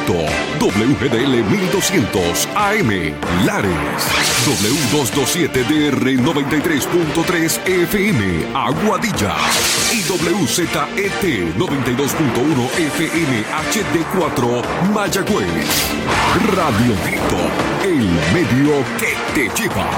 Dorado, WGDL 1200 AM, Lares, W227DR 93.3 FM, Aguadilla, y WZET 92.1 FM HD4, Mayagüez. Radio Grito, el medio que te lleva.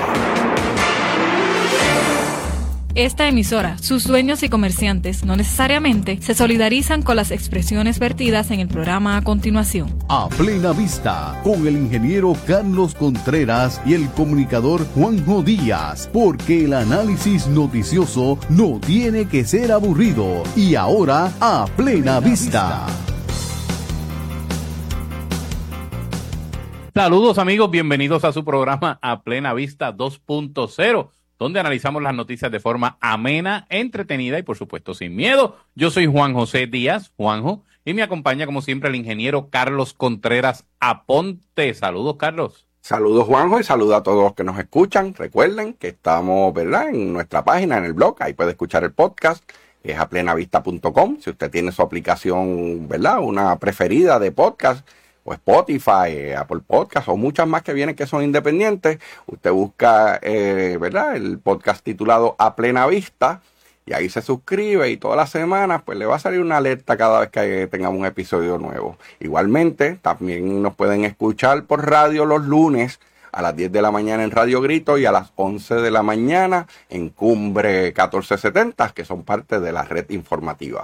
Esta emisora, sus dueños y comerciantes no necesariamente se solidarizan con las expresiones vertidas en el programa a continuación. A Plena Vista, con el ingeniero Carlos Contreras y el comunicador Juanjo Díaz, porque el análisis noticioso no tiene que ser aburrido. Y ahora, A Plena Vista. Saludos amigos, bienvenidos a su programa A Plena Vista 2.0. donde analizamos las noticias de forma amena, entretenida y por supuesto sin miedo. Yo soy Juan José Díaz, Juanjo, y me acompaña como siempre el ingeniero Carlos Contreras Aponte. Saludos, Carlos. Saludos, Juanjo, y saludos a todos los que nos escuchan. Recuerden que estamos, ¿verdad?, en nuestra página, en el blog, ahí puede escuchar el podcast, que es aplenavista.com. Si usted tiene su aplicación, ¿verdad?, una preferida de podcast, o Spotify, Apple Podcast o muchas más que vienen que son independientes, usted busca, ¿verdad?, el podcast titulado A Plena Vista y ahí se suscribe y todas las semanas pues le va a salir una alerta cada vez que tengamos un episodio nuevo. Igualmente también nos pueden escuchar por radio los lunes a las 10 de la mañana en Radio Grito y a las 11 de la mañana en Cumbre 1470, que son parte de la red informativa.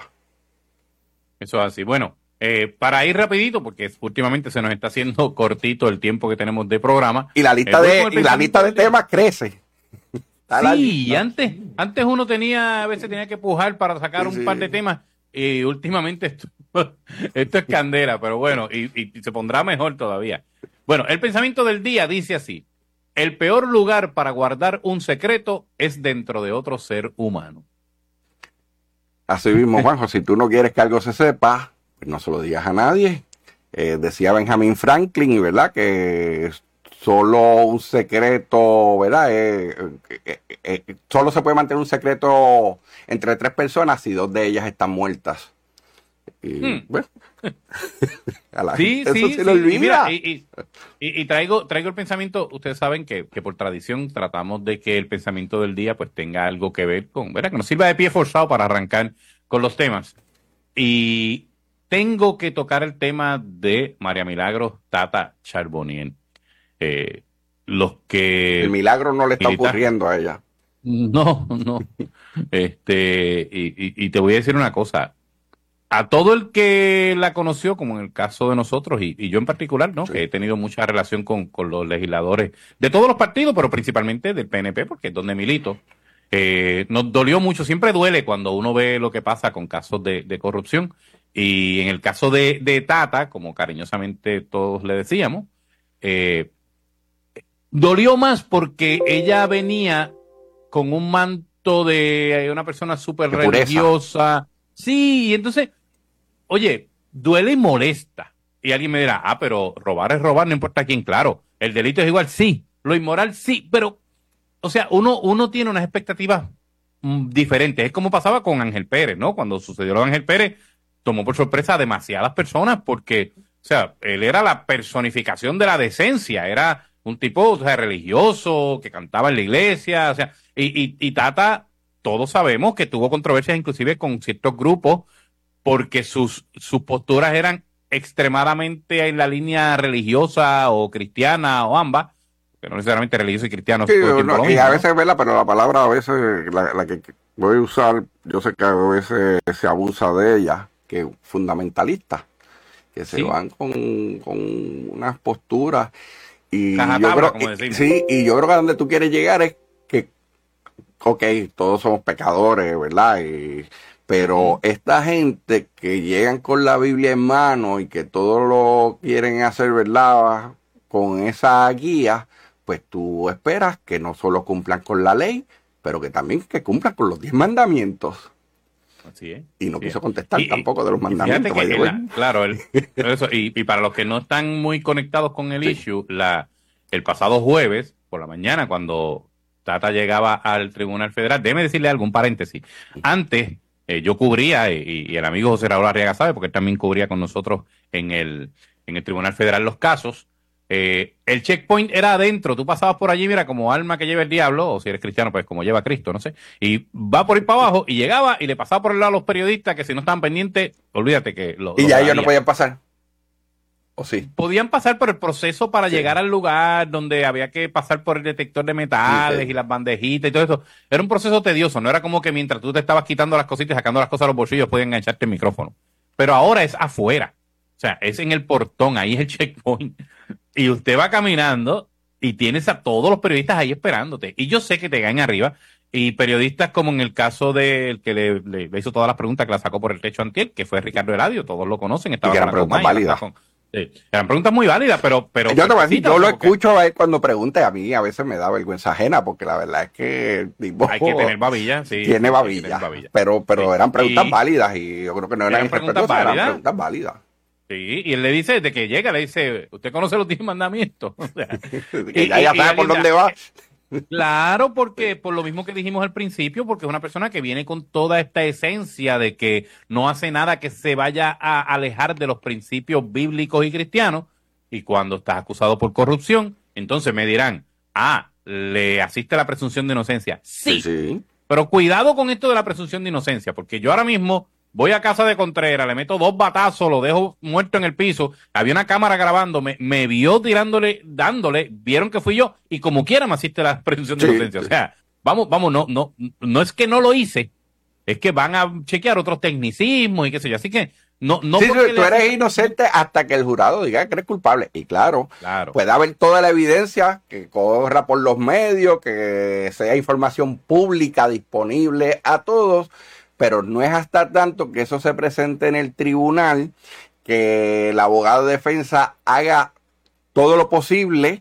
Eso es así. Bueno, para ir rapidito, porque últimamente se nos está haciendo cortito el tiempo que tenemos de programa. Y la lista de temas crece. Sí, antes uno a veces tenía que pujar para sacar un par de temas, y últimamente esto es candela, pero bueno, y se pondrá mejor todavía. Bueno, el pensamiento del día dice así: el peor lugar para guardar un secreto es dentro de otro ser humano. Así mismo, Juanjo, si tú no quieres que algo se sepa, pues no se lo digas a nadie. Decía Benjamin Franklin, ¿verdad?, que solo un secreto, ¿verdad?, solo se puede mantener un secreto entre 3 personas si 2 de ellas están muertas. Y bueno, a la gente eso se lo olvida. Y traigo el pensamiento. Ustedes saben que por tradición tratamos de que el pensamiento del día pues tenga algo que ver con, ¿verdad?, que nos sirva de pie forzado para arrancar con los temas. Y tengo que tocar el tema de María Milagros Tata Charbonnier. El milagro no le está ocurriendo a ella. No. Y te voy a decir una cosa. A todo el que la conoció, como en el caso de nosotros, y yo en particular, ¿no?, sí, que he tenido mucha relación con los legisladores de todos los partidos, pero principalmente del PNP, porque es donde milito, nos dolió mucho. Siempre duele cuando uno ve lo que pasa con casos de corrupción. Y en el caso de Tata, como cariñosamente todos le decíamos, dolió más porque ella venía con un manto de una persona súper religiosa. Sí, y entonces, oye, duele y molesta. Y alguien me dirá, pero robar es robar, no importa quién. Claro, el delito es igual, sí. Lo inmoral, sí. Pero, o sea, uno tiene unas expectativas diferentes. Es como pasaba con Ángel Pérez, ¿no? Cuando sucedió lo de Ángel Pérez, tomó por sorpresa a demasiadas personas porque, o sea, él era la personificación de la decencia. Era un tipo, o sea, religioso, que cantaba en la iglesia, o sea, y Tata, todos sabemos que tuvo controversias inclusive con ciertos grupos porque sus posturas eran extremadamente en la línea religiosa o cristiana o ambas, que no necesariamente religioso y cristiano. Sí, y a veces, ¿verdad?, pero la palabra a veces, la que voy a usar, yo sé que a veces se abusa de ella, que fundamentalista, que se van con unas posturas. Y yo creo, y yo creo que a donde tú quieres llegar es que, ok, todos somos pecadores, ¿verdad? Pero esta gente que llegan con la Biblia en mano y que todo lo quieren hacer, ¿verdad?, con esa guía, pues tú esperas que no solo cumplan con la ley, pero que también que cumplan con los 10 mandamientos. Así es. Y no quiso contestar tampoco de los mandamientos. Claro, eso, y para los que no están muy conectados con el issue, el pasado jueves, por la mañana, cuando Tata llegaba al Tribunal Federal, déjeme decirle algo, un paréntesis. Antes, yo cubría, y el amigo José Raúl Arriaga sabe, porque él también cubría con nosotros en el en el Tribunal Federal los casos. El checkpoint era adentro, tú pasabas por allí, mira, como alma que lleva el diablo, o si eres cristiano, pues como lleva Cristo, no sé, y va por ir para abajo, y llegaba y le pasaba por el lado a los periodistas que si no estaban pendientes, olvídate que y ya ellos no podían pasar. ¿O sí? Podían pasar por el proceso para llegar al lugar donde había que pasar por el detector de metales y las bandejitas y todo eso. Era un proceso tedioso, no era como que mientras tú te estabas quitando las cositas y sacando las cosas a los bolsillos podían engancharte el micrófono. Pero ahora es afuera, o sea, es en el portón, ahí es el checkpoint. Y usted va caminando y tienes a todos los periodistas ahí esperándote. Y yo sé que te caen arriba. Y periodistas como en el caso del que le hizo todas las preguntas, que la sacó por el techo antier, que fue Ricardo Eladio, todos lo conocen. Y que eran preguntas válidas. Sí, eran preguntas muy válidas, pero yo te voy a decir, yo lo escucho a él cuando pregunta y a mí a veces me da vergüenza ajena, porque la verdad es que hay que tener babilla, sí. Tiene babilla. Pero eran preguntas válidas y yo creo que no eran preguntas válidas. Eran preguntas válidas. Sí, y él le dice, de que llega, le dice, ¿usted conoce los 10 mandamientos? O sea, que ya sabe por dónde va. Claro, porque por lo mismo que dijimos al principio, porque es una persona que viene con toda esta esencia de que no hace nada que se vaya a alejar de los principios bíblicos y cristianos, y cuando estás acusado por corrupción, entonces me dirán, ¿le asiste la presunción de inocencia? Sí. Pero cuidado con esto de la presunción de inocencia, porque yo ahora mismo voy a casa de Contreras, le meto 2 batazos, lo dejo muerto en el piso, había una cámara grabándome, me vio dándole, vieron que fui yo, y como quiera me asiste la presunción de inocencia. O sea, vamos, no es que no lo hice, es que van a chequear otros tecnicismos y qué sé yo, así que no. Sí, tú eres inocente hasta que el jurado diga que eres culpable, y claro, puede haber toda la evidencia que corra por los medios, que sea información pública disponible a todos, pero no es hasta tanto que eso se presente en el tribunal que el abogado de defensa haga todo lo posible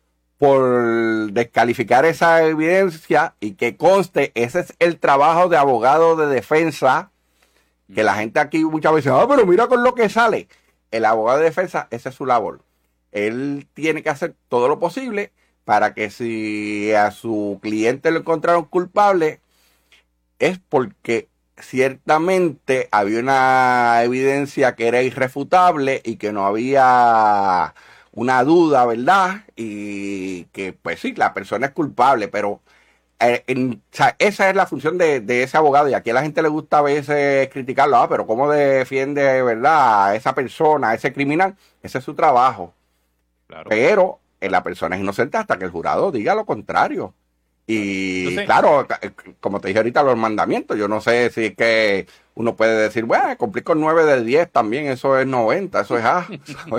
por descalificar esa evidencia y que conste, ese es el trabajo de abogado de defensa, que la gente aquí muchas veces, pero mira con lo que sale. El abogado de defensa, esa es su labor. Él tiene que hacer todo lo posible para que si a su cliente lo encontraron culpable, es porque ciertamente había una evidencia que era irrefutable y que no había una duda, ¿verdad? Y que, pues sí, la persona es culpable, pero o sea, esa es la función de ese abogado, y aquí a la gente le gusta a veces criticarlo, pero ¿cómo defiende, verdad, a esa persona, a ese criminal? Ese es su trabajo. Claro. Pero la persona es inocente hasta que el jurado diga lo contrario. Y claro, como te dije ahorita, los mandamientos, yo no sé si es que uno puede decir, bueno, cumplí con 9 de 10 también, eso es 90, eso es A.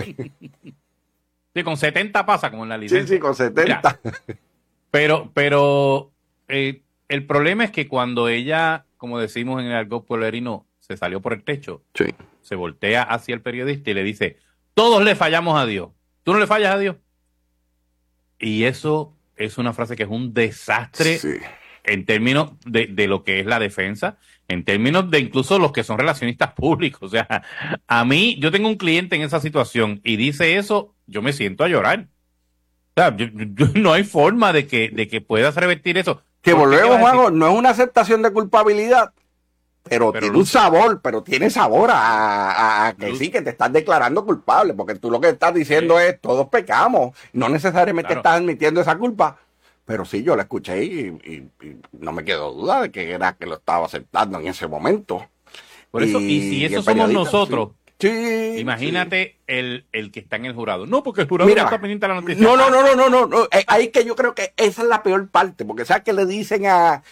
Sí, con 70 pasa como en la licencia. Sí, con 70. Mira, pero el problema es que cuando ella, como decimos en el argot pueblerino, se salió por el techo, se voltea hacia el periodista y le dice, todos le fallamos a Dios. ¿Tú no le fallas a Dios? Y eso es una frase que es un desastre en términos de lo que es la defensa, en términos de incluso los que son relacionistas públicos. O sea, a mí, yo tengo un cliente en esa situación y dice eso, yo me siento a llorar. O sea, no hay forma de que puedas revertir eso. Que volvemos, Juanjo, no es una aceptación de culpabilidad, pero tiene un sabor, tiene sabor a que sí, que te estás declarando culpable, porque tú lo que estás diciendo es, todos pecamos, no necesariamente estás admitiendo esa culpa, pero sí, yo la escuché y no me quedó duda de que era que lo estaba aceptando en ese momento. Por eso, y si eso somos nosotros, imagínate el que está en el jurado. No, porque el jurado no está pendiente de la noticia. No. Ahí que yo creo que esa es la peor parte, porque sabes que le dicen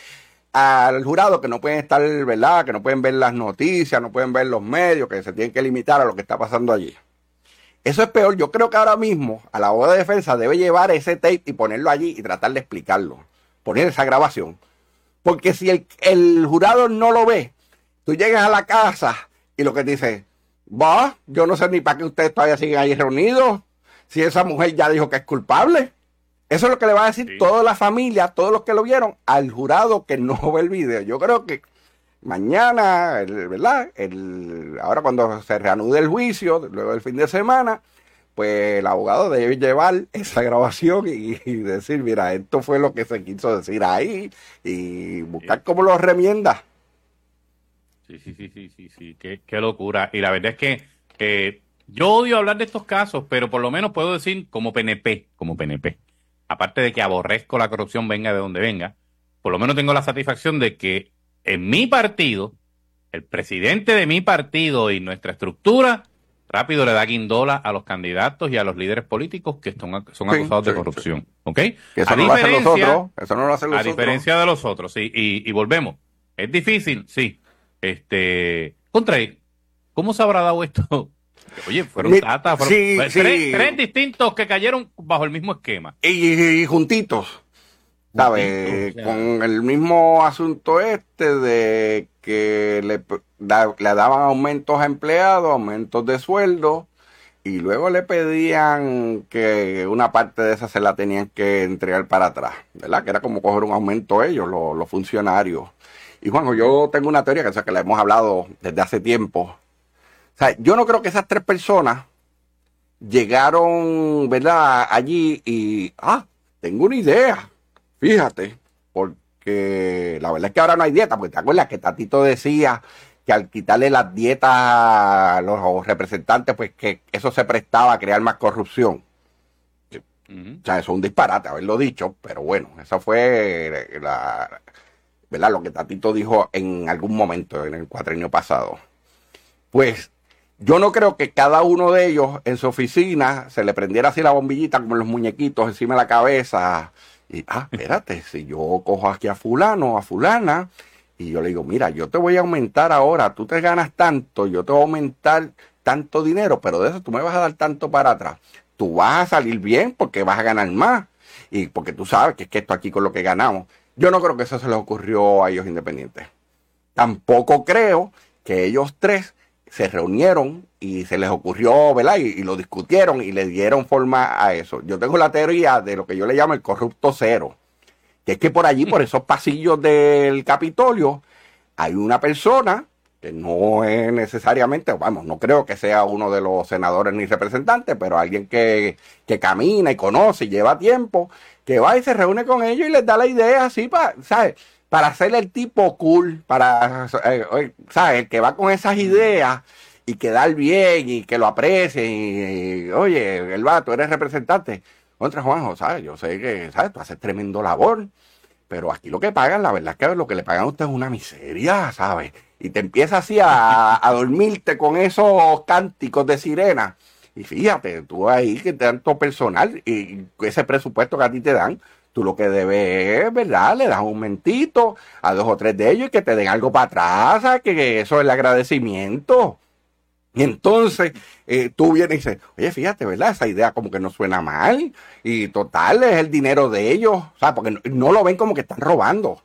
al jurado que no pueden estar, ¿verdad? Que no pueden ver las noticias, no pueden ver los medios, que se tienen que limitar a lo que está pasando allí. Eso es peor. Yo creo que ahora mismo a la abogada de defensa debe llevar ese tape y ponerlo allí y tratar de explicarlo. Poner esa grabación. Porque si el jurado no lo ve, tú llegas a la casa y lo que te dice, yo no sé ni para qué ustedes todavía siguen ahí reunidos, si esa mujer ya dijo que es culpable. Eso es lo que le va a decir toda la familia, todos los que lo vieron, al jurado que no ve el video. Yo creo que mañana, ¿verdad? Ahora cuando se reanude el juicio, luego del fin de semana, pues el abogado debe llevar esa grabación y decir, mira, esto fue lo que se quiso decir ahí, y buscar cómo lo remienda. Sí. Qué locura. Y la verdad es que Yo odio hablar de estos casos, pero por lo menos puedo decir como PNP, aparte de que aborrezco la corrupción venga de donde venga, por lo menos tengo la satisfacción de que en mi partido, el presidente de mi partido y nuestra estructura, rápido le da guindola a los candidatos y a los líderes políticos que son acusados de corrupción. Sí. ¿Ok? Que eso no lo hacen los otros. Eso no lo hacen los a otros. diferencia de los otros, sí. Y volvemos. ¿Es difícil? Sí. Contra ¿cómo se habrá dado esto? Oye, fueron tres distintos que cayeron bajo el mismo esquema. Y juntitos, ¿sabes? Con el mismo asunto de que le daban aumentos a empleados, aumentos de sueldo, y luego le pedían que una parte de esa se la tenían que entregar para atrás, ¿verdad? Que era como coger un aumento ellos, los funcionarios. Y Juanjo, yo tengo una teoría que la hemos hablado desde hace tiempo. O sea, yo no creo que esas tres personas llegaron, ¿verdad?, allí y, tengo una idea, fíjate, porque la verdad es que ahora no hay dieta, porque te acuerdas que Tatito decía que al quitarle las dietas a los representantes, pues que eso se prestaba a crear más corrupción. O sea, eso es un disparate haberlo dicho, pero bueno, eso fue ¿verdad?, lo que Tatito dijo en algún momento en el cuatrienio pasado. Pues yo no creo que cada uno de ellos en su oficina se le prendiera así la bombillita como los muñequitos encima de la cabeza. Y, espérate, si yo cojo aquí a fulano, a fulana, y yo le digo, mira, yo te voy a aumentar ahora, tú te ganas tanto, yo te voy a aumentar tanto dinero, pero de eso tú me vas a dar tanto para atrás. Tú vas a salir bien porque vas a ganar más. Y porque tú sabes que es que esto aquí con lo que ganamos. Yo no creo que eso se les ocurrió a ellos independientes. Tampoco creo que ellos tres se reunieron y se les ocurrió, ¿verdad? Y lo discutieron y le dieron forma a eso. Yo tengo la teoría de lo que yo le llamo el corrupto cero, que es que por allí, por esos pasillos del Capitolio, hay una persona que no es necesariamente, vamos, no creo que sea uno de los senadores ni representantes, pero alguien que camina y conoce y lleva tiempo, que va y se reúne con ellos y les da la idea así, ¿sabes? Para hacerle el tipo cool, ¿sabes? El que va con esas ideas y quedar bien y que lo aprecien. Y, oye, el vato, eres representante. Contra Juanjo, ¿sabes? Yo sé que, ¿sabes? Tú haces tremendo labor, pero aquí lo que pagan, la verdad es que lo que le pagan a usted es una miseria, ¿sabes? Y te empieza así a dormirte con esos cánticos de sirena. Y fíjate, tú ahí que te dan todo personal y ese presupuesto que a ti te dan, tú lo que debes es, ¿verdad? Le das un momentito a 2 o 3 de ellos y que te den algo para atrás, ¿sabes? Que eso es el agradecimiento. Y entonces tú vienes y dices, oye, fíjate, ¿verdad? Esa idea como que no suena mal. Y total, es el dinero de ellos, ¿sabes? Porque no lo ven como que están robando.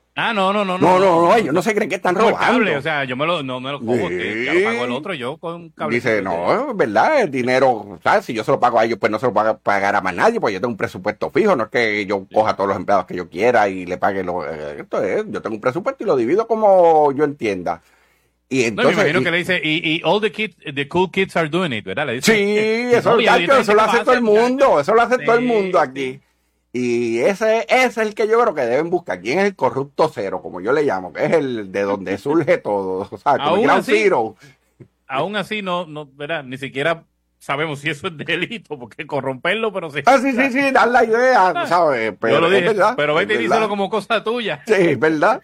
No, ellos no se creen que están robando. Cable, o sea, yo no me lo cojo, que ya lo pago el otro, yo con cable. Dice, no, es verdad, el dinero, ¿sabes? Si yo se lo pago a ellos, pues no se lo pago a pagar a más nadie, pues yo tengo un presupuesto fijo, no es que yo coja a todos los empleados que yo quiera y le pague esto es, yo tengo un presupuesto y lo divido como yo entienda. Y entonces, me imagino que le dice, y all the cool kids are doing it, ¿verdad? Le dice, sí, eso lo hace todo el mundo, eso lo hace todo el mundo aquí. Y ese es el que yo creo que deben buscar. ¿Quién es el corrupto cero, como yo le llamo? Que es el de donde surge todo. O sea, como el Ground Zero. Aún así, no, ¿verdad? Ni siquiera sabemos si eso es delito, porque corromperlo, pero sí. Sí, dar la idea, ¿sabes? Pero yo lo dije, es verdad, pero vete y díselo como cosa tuya. Sí, es verdad.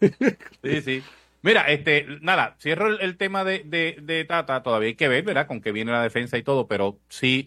Sí. Mira, nada, cierro el tema de Tata. Todavía hay que ver, ¿verdad? Con qué viene la defensa y todo, pero sí,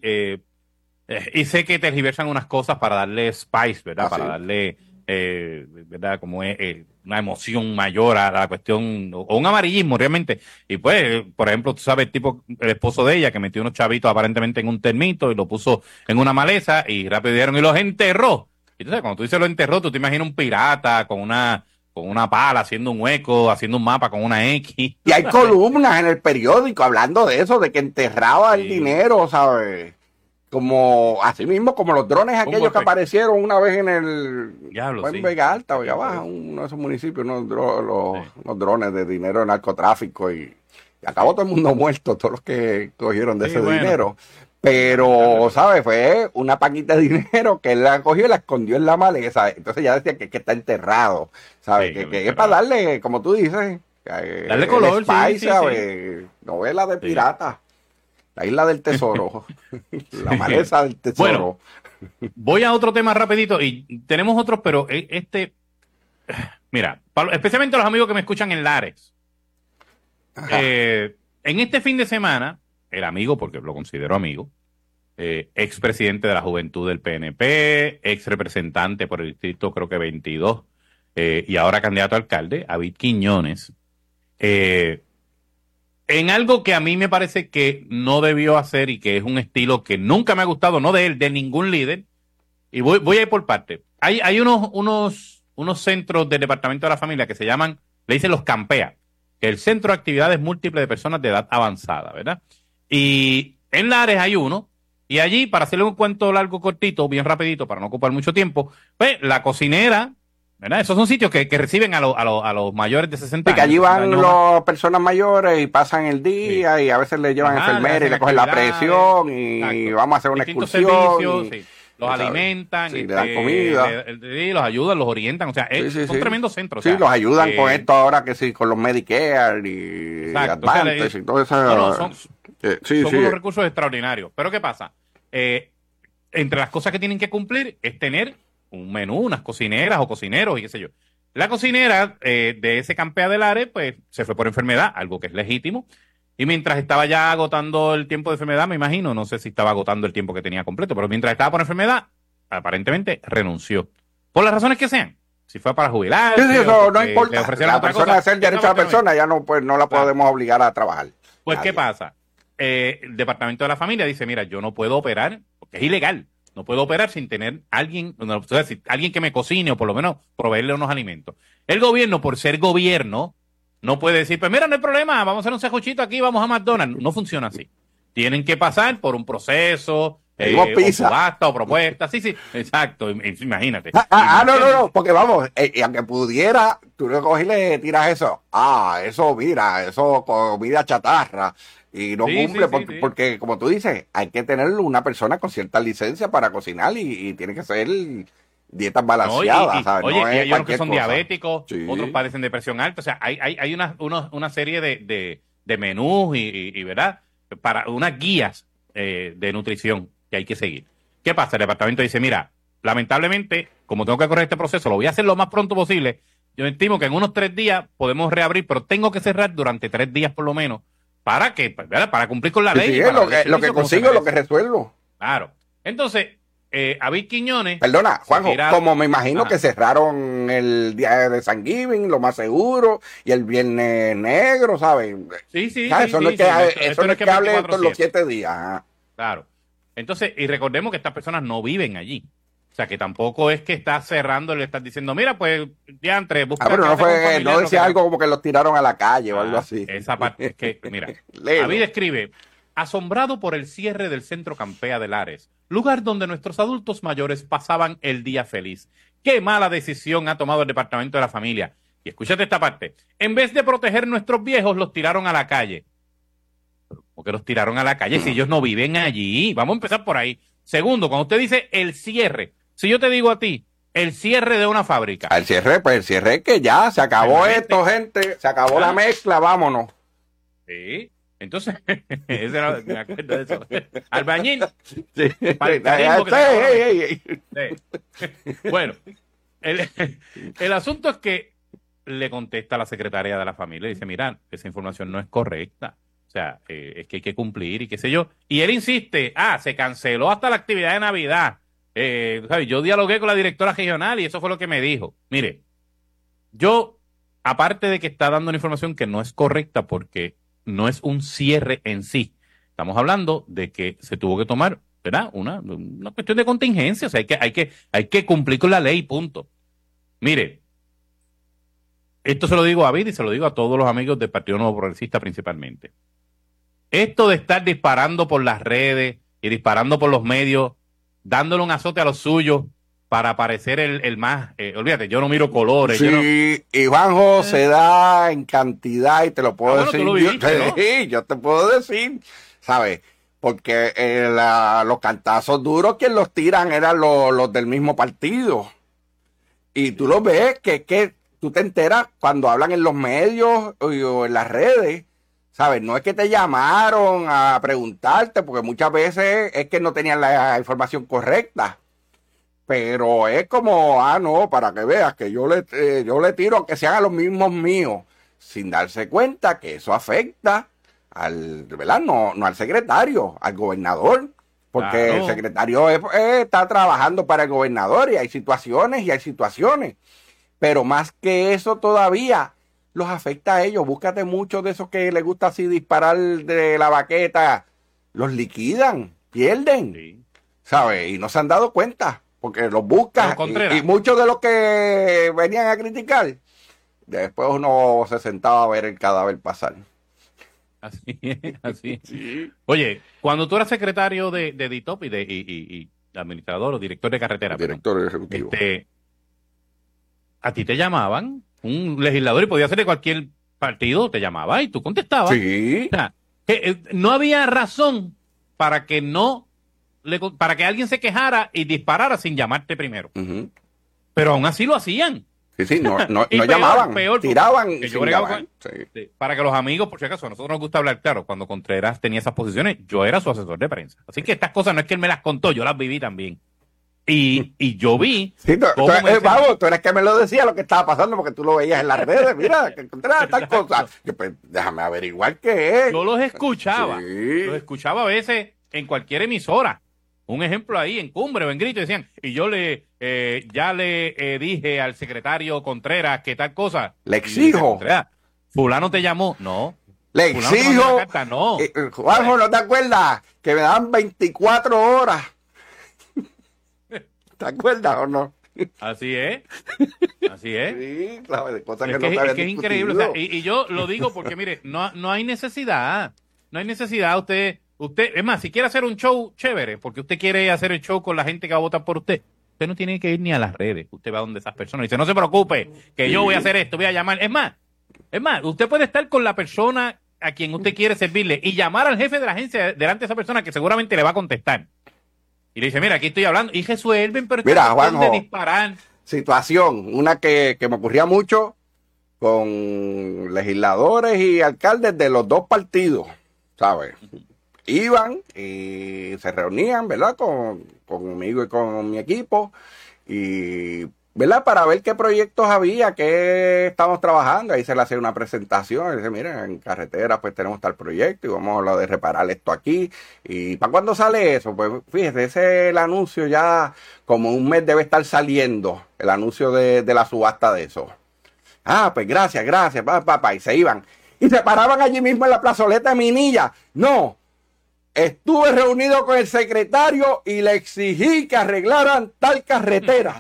y sé que tergiversan unas cosas para darle spice, ¿verdad? Para darle, ¿verdad? Como una emoción mayor a la cuestión, o un amarillismo realmente. Y pues, por ejemplo, tú sabes, el esposo de ella que metió unos chavitos aparentemente en un termito y lo puso en una maleza y rápido dijeron y los enterró. Y entonces, cuando tú dices lo enterró, tú te imaginas un pirata con una pala haciendo un hueco, haciendo un mapa con una X. Y hay columnas en el periódico hablando de eso, de que enterraba el dinero, ¿sabes? Como, así mismo, como los drones aquellos que aparecieron una vez en en Vega Alta o Vega Baja, uno de esos municipios, unos drones de dinero de narcotráfico y acabó todo el mundo muerto, todos los que cogieron de ese dinero. Pero, ¿sabes? Fue una paquita de dinero que él la cogió y la escondió en la maleza. Entonces ya decía que está enterrado, ¿sabes? Que es para darle, como tú dices, darle color, spice, ¿sabes? Novela de pirata. La isla del tesoro. La maleza del tesoro. Bueno, voy a otro tema rapidito y tenemos otros, pero mira, especialmente los amigos que me escuchan en Lares. En este fin de semana, el amigo, porque lo considero amigo, expresidente de la Juventud del PNP, ex representante por el distrito creo que 22, y ahora candidato a alcalde, David Quiñones, en algo que a mí me parece que no debió hacer y que es un estilo que nunca me ha gustado, no de él, de ningún líder, y voy a ir por parte. Hay unos centros del Departamento de la Familia que se llaman, le dicen los CAMPEA, que es el Centro de Actividades Múltiples de Personas de Edad Avanzada, ¿verdad? Y en Lares hay uno, y allí, para hacerle un cuento largo, cortito, bien rapidito, para no ocupar mucho tiempo, pues la cocinera, ¿verdad? Esos son sitios que reciben a los mayores de 60 años. Que allí van las personas mayores y pasan el día, sí, y a veces le llevan enfermeras y le cogen la presión y exacto, vamos a hacer una excursión. Sí. Los alimentan, sí, le dan comida, los ayudan, los orientan, o sea, son tremendos centros. Sí, o sea, los ayudan con esto ahora que sí, con los Medicare y Advantage y todo eso. Son unos recursos extraordinarios. Pero ¿qué pasa? Entre las cosas que tienen que cumplir es tener un menú, unas cocineras o cocineros y qué sé yo. La cocinera de ese Campea del Lares, pues se fue por enfermedad, algo que es legítimo. Y mientras estaba ya agotando el tiempo de enfermedad, me imagino, no sé si estaba agotando el tiempo que tenía completo, pero mientras estaba por enfermedad, aparentemente renunció. Por las razones que sean. Si fue para jubilar. Sí, eso no importa. La persona es el derecho a la persona, ya no, pues, no la podemos obligar a trabajar. Pues, ¿qué pasa? El Departamento de la Familia dice, mira, yo no puedo operar, porque es ilegal. No puedo operar sin tener alguien que me cocine o por lo menos proveerle unos alimentos. El gobierno, por ser gobierno, no puede decir, pues mira, no hay problema, vamos a hacer un sanjuchito aquí, vamos a McDonald's. No funciona así. Tienen que pasar por un proceso, o subasta o propuesta. Sí, exacto, imagínate. No, porque vamos, y aunque pudiera, tú le coges y le tiras eso. Eso, mira, eso comida chatarra. Y no cumple, porque como tú dices, hay que tener una persona con cierta licencia para cocinar y tiene que ser dietas balanceadas, ¿sabes? Oye, no hay unos que son diabéticos, otros padecen de presión alta, o sea, hay una serie de menús y ¿verdad? Para unas guías de nutrición que hay que seguir. ¿Qué pasa? El departamento dice, mira, lamentablemente, como tengo que correr este proceso, lo voy a hacer lo más pronto posible. Yo estimo que en unos 3 días podemos reabrir, pero tengo que cerrar durante 3 días por lo menos. ¿Para qué? ¿Verdad? Para cumplir con la ley. Sí, lo que consigo, lo que resuelvo. Claro. Entonces, David Quiñones... Perdona, Juanjo, como me imagino que cerraron el día de San Giving, lo más seguro, y el Viernes Negro, ¿sabes? Sí. Eso no es que hable todos los 7 días. Claro. Entonces, y recordemos que estas personas no viven allí. O sea, que tampoco es que está cerrando y le estás diciendo, mira, pues, diantre, busca... pero no decía algo como que los tiraron a la calle o algo así. Esa parte es que, mira, David escribe, asombrado por el cierre del Centro Campea de Lares, lugar donde nuestros adultos mayores pasaban el día feliz. Qué mala decisión ha tomado el Departamento de la Familia. Y escúchate esta parte. En vez de proteger nuestros viejos, los tiraron a la calle. ¿Por qué los tiraron a la calle si ellos no viven allí? Vamos a empezar por ahí. Segundo, cuando usted dice el cierre, si yo te digo a ti, el cierre de una fábrica. El cierre es que ya se acabó esto, gente, se acabó la mezcla, vámonos. Sí, entonces, me acuerdo de eso. Albañil. Sí. Bueno, el asunto es que le contesta a la secretaria de la familia y dice, mira, esa información no es correcta. O sea, es que hay que cumplir y qué sé yo. Y él insiste, se canceló hasta la actividad de Navidad. Yo dialogué con la directora regional y eso fue lo que me dijo. Mire, yo, aparte de que está dando una información que no es correcta porque no es un cierre en sí, estamos hablando de que se tuvo que tomar, ¿verdad? Una cuestión de contingencia, o sea, hay que cumplir con la ley, punto. Mire, esto se lo digo a David y se lo digo a todos los amigos del Partido Nuevo Progresista principalmente. Esto de estar disparando por las redes y disparando por los medios, dándole un azote a los suyos para parecer el más... olvídate, yo no miro colores. Sí, y Juanjo se da en cantidad y te lo puedo decir. Tú lo viviste, ¿no? Sí, yo te puedo decir, ¿sabes? Porque los cantazos duros quien los tiran eran los del mismo partido. Y tú lo ves que tú te enteras cuando hablan en los medios o en las redes, ¿sabes? No es que te llamaron a preguntarte, porque muchas veces es que no tenían la información correcta. Pero es como, no, para que veas que yo le tiro aunque sean a los mismos míos, sin darse cuenta que eso afecta ¿verdad? No al secretario, al gobernador. Porque claro. El secretario está trabajando para el gobernador y hay situaciones. Pero más que eso todavía los afecta a ellos. Búscate muchos de esos que les gusta así disparar de la baqueta. Los liquidan, pierden, Sí. ¿sabes? Y no se han dado cuenta porque los buscan. Y muchos de los que venían a criticar, después uno se sentaba a ver el cadáver pasar. Así es, así es. Sí. Oye, cuando tú eras secretario de DITOP y administrador o director de carretera, director ejecutivo, a ti te llamaban, un legislador, y podía ser de cualquier partido, te llamaba y tú contestabas. Sí. O sea, no había razón para que para que alguien se quejara y disparara sin llamarte primero. Uh-huh. Pero aún así lo hacían. Sí, no llamaban, tiraban y sin llamar. Sí. Para que los amigos, por si acaso, a nosotros nos gusta hablar claro, cuando Contreras tenía esas posiciones, yo era su asesor de prensa. Así que estas cosas no es que él me las contó, yo las viví también. Y yo vi... Sí, tú eres que me lo decía lo que estaba pasando, porque tú lo veías en las redes, mira, que Contreras tal cosa. Yo, pues, déjame averiguar qué es. Yo los escuchaba, sí. Los escuchaba a veces en cualquier emisora. Un ejemplo ahí en Cumbre o en Grito, decían, y yo ya le dije al secretario Contreras que tal cosa. Le exijo. Fulano te llamó. No. Le exijo. Carta, no. Juanjo, ¿no te acuerdas? Que me dan 24 horas. ¿Te acuerdas o no? Así es. Así es. Sí, claro, de cosas que es no se habían que es increíble. O sea, y yo lo digo porque, mire, no hay necesidad. No hay necesidad. Usted, es más, si quiere hacer un show chévere, porque usted quiere hacer el show con la gente que va a votar por usted no tiene que ir ni a las redes. Usted va donde esas personas y dice, no se preocupe, que yo voy a hacer esto, voy a llamar. Es más, usted puede estar con la persona a quien usted quiere servirle y llamar al jefe de la agencia delante de esa persona que seguramente le va a contestar. Y le dice, mira, aquí estoy hablando. Y resuelven, pero mira, Juanjo, de disparar. Situación, una que me ocurría mucho con legisladores y alcaldes de los dos partidos, ¿sabes? Iban y se reunían, ¿verdad? Conmigo y con mi equipo, y, ¿verdad? Para ver qué proyectos había, qué estamos trabajando. Ahí se le hacía una presentación, y dice, miren, en carretera pues tenemos tal proyecto y vamos a hablar de reparar esto aquí. ¿Y para cuándo sale eso? Pues fíjese, ese es el anuncio, ya como un mes debe estar saliendo, el anuncio de la subasta de eso. Pues gracias, papá, y se iban. Y se paraban allí mismo en la plazoleta de Minilla. No. Estuve reunido con el secretario y le exigí que arreglaran tal carretera.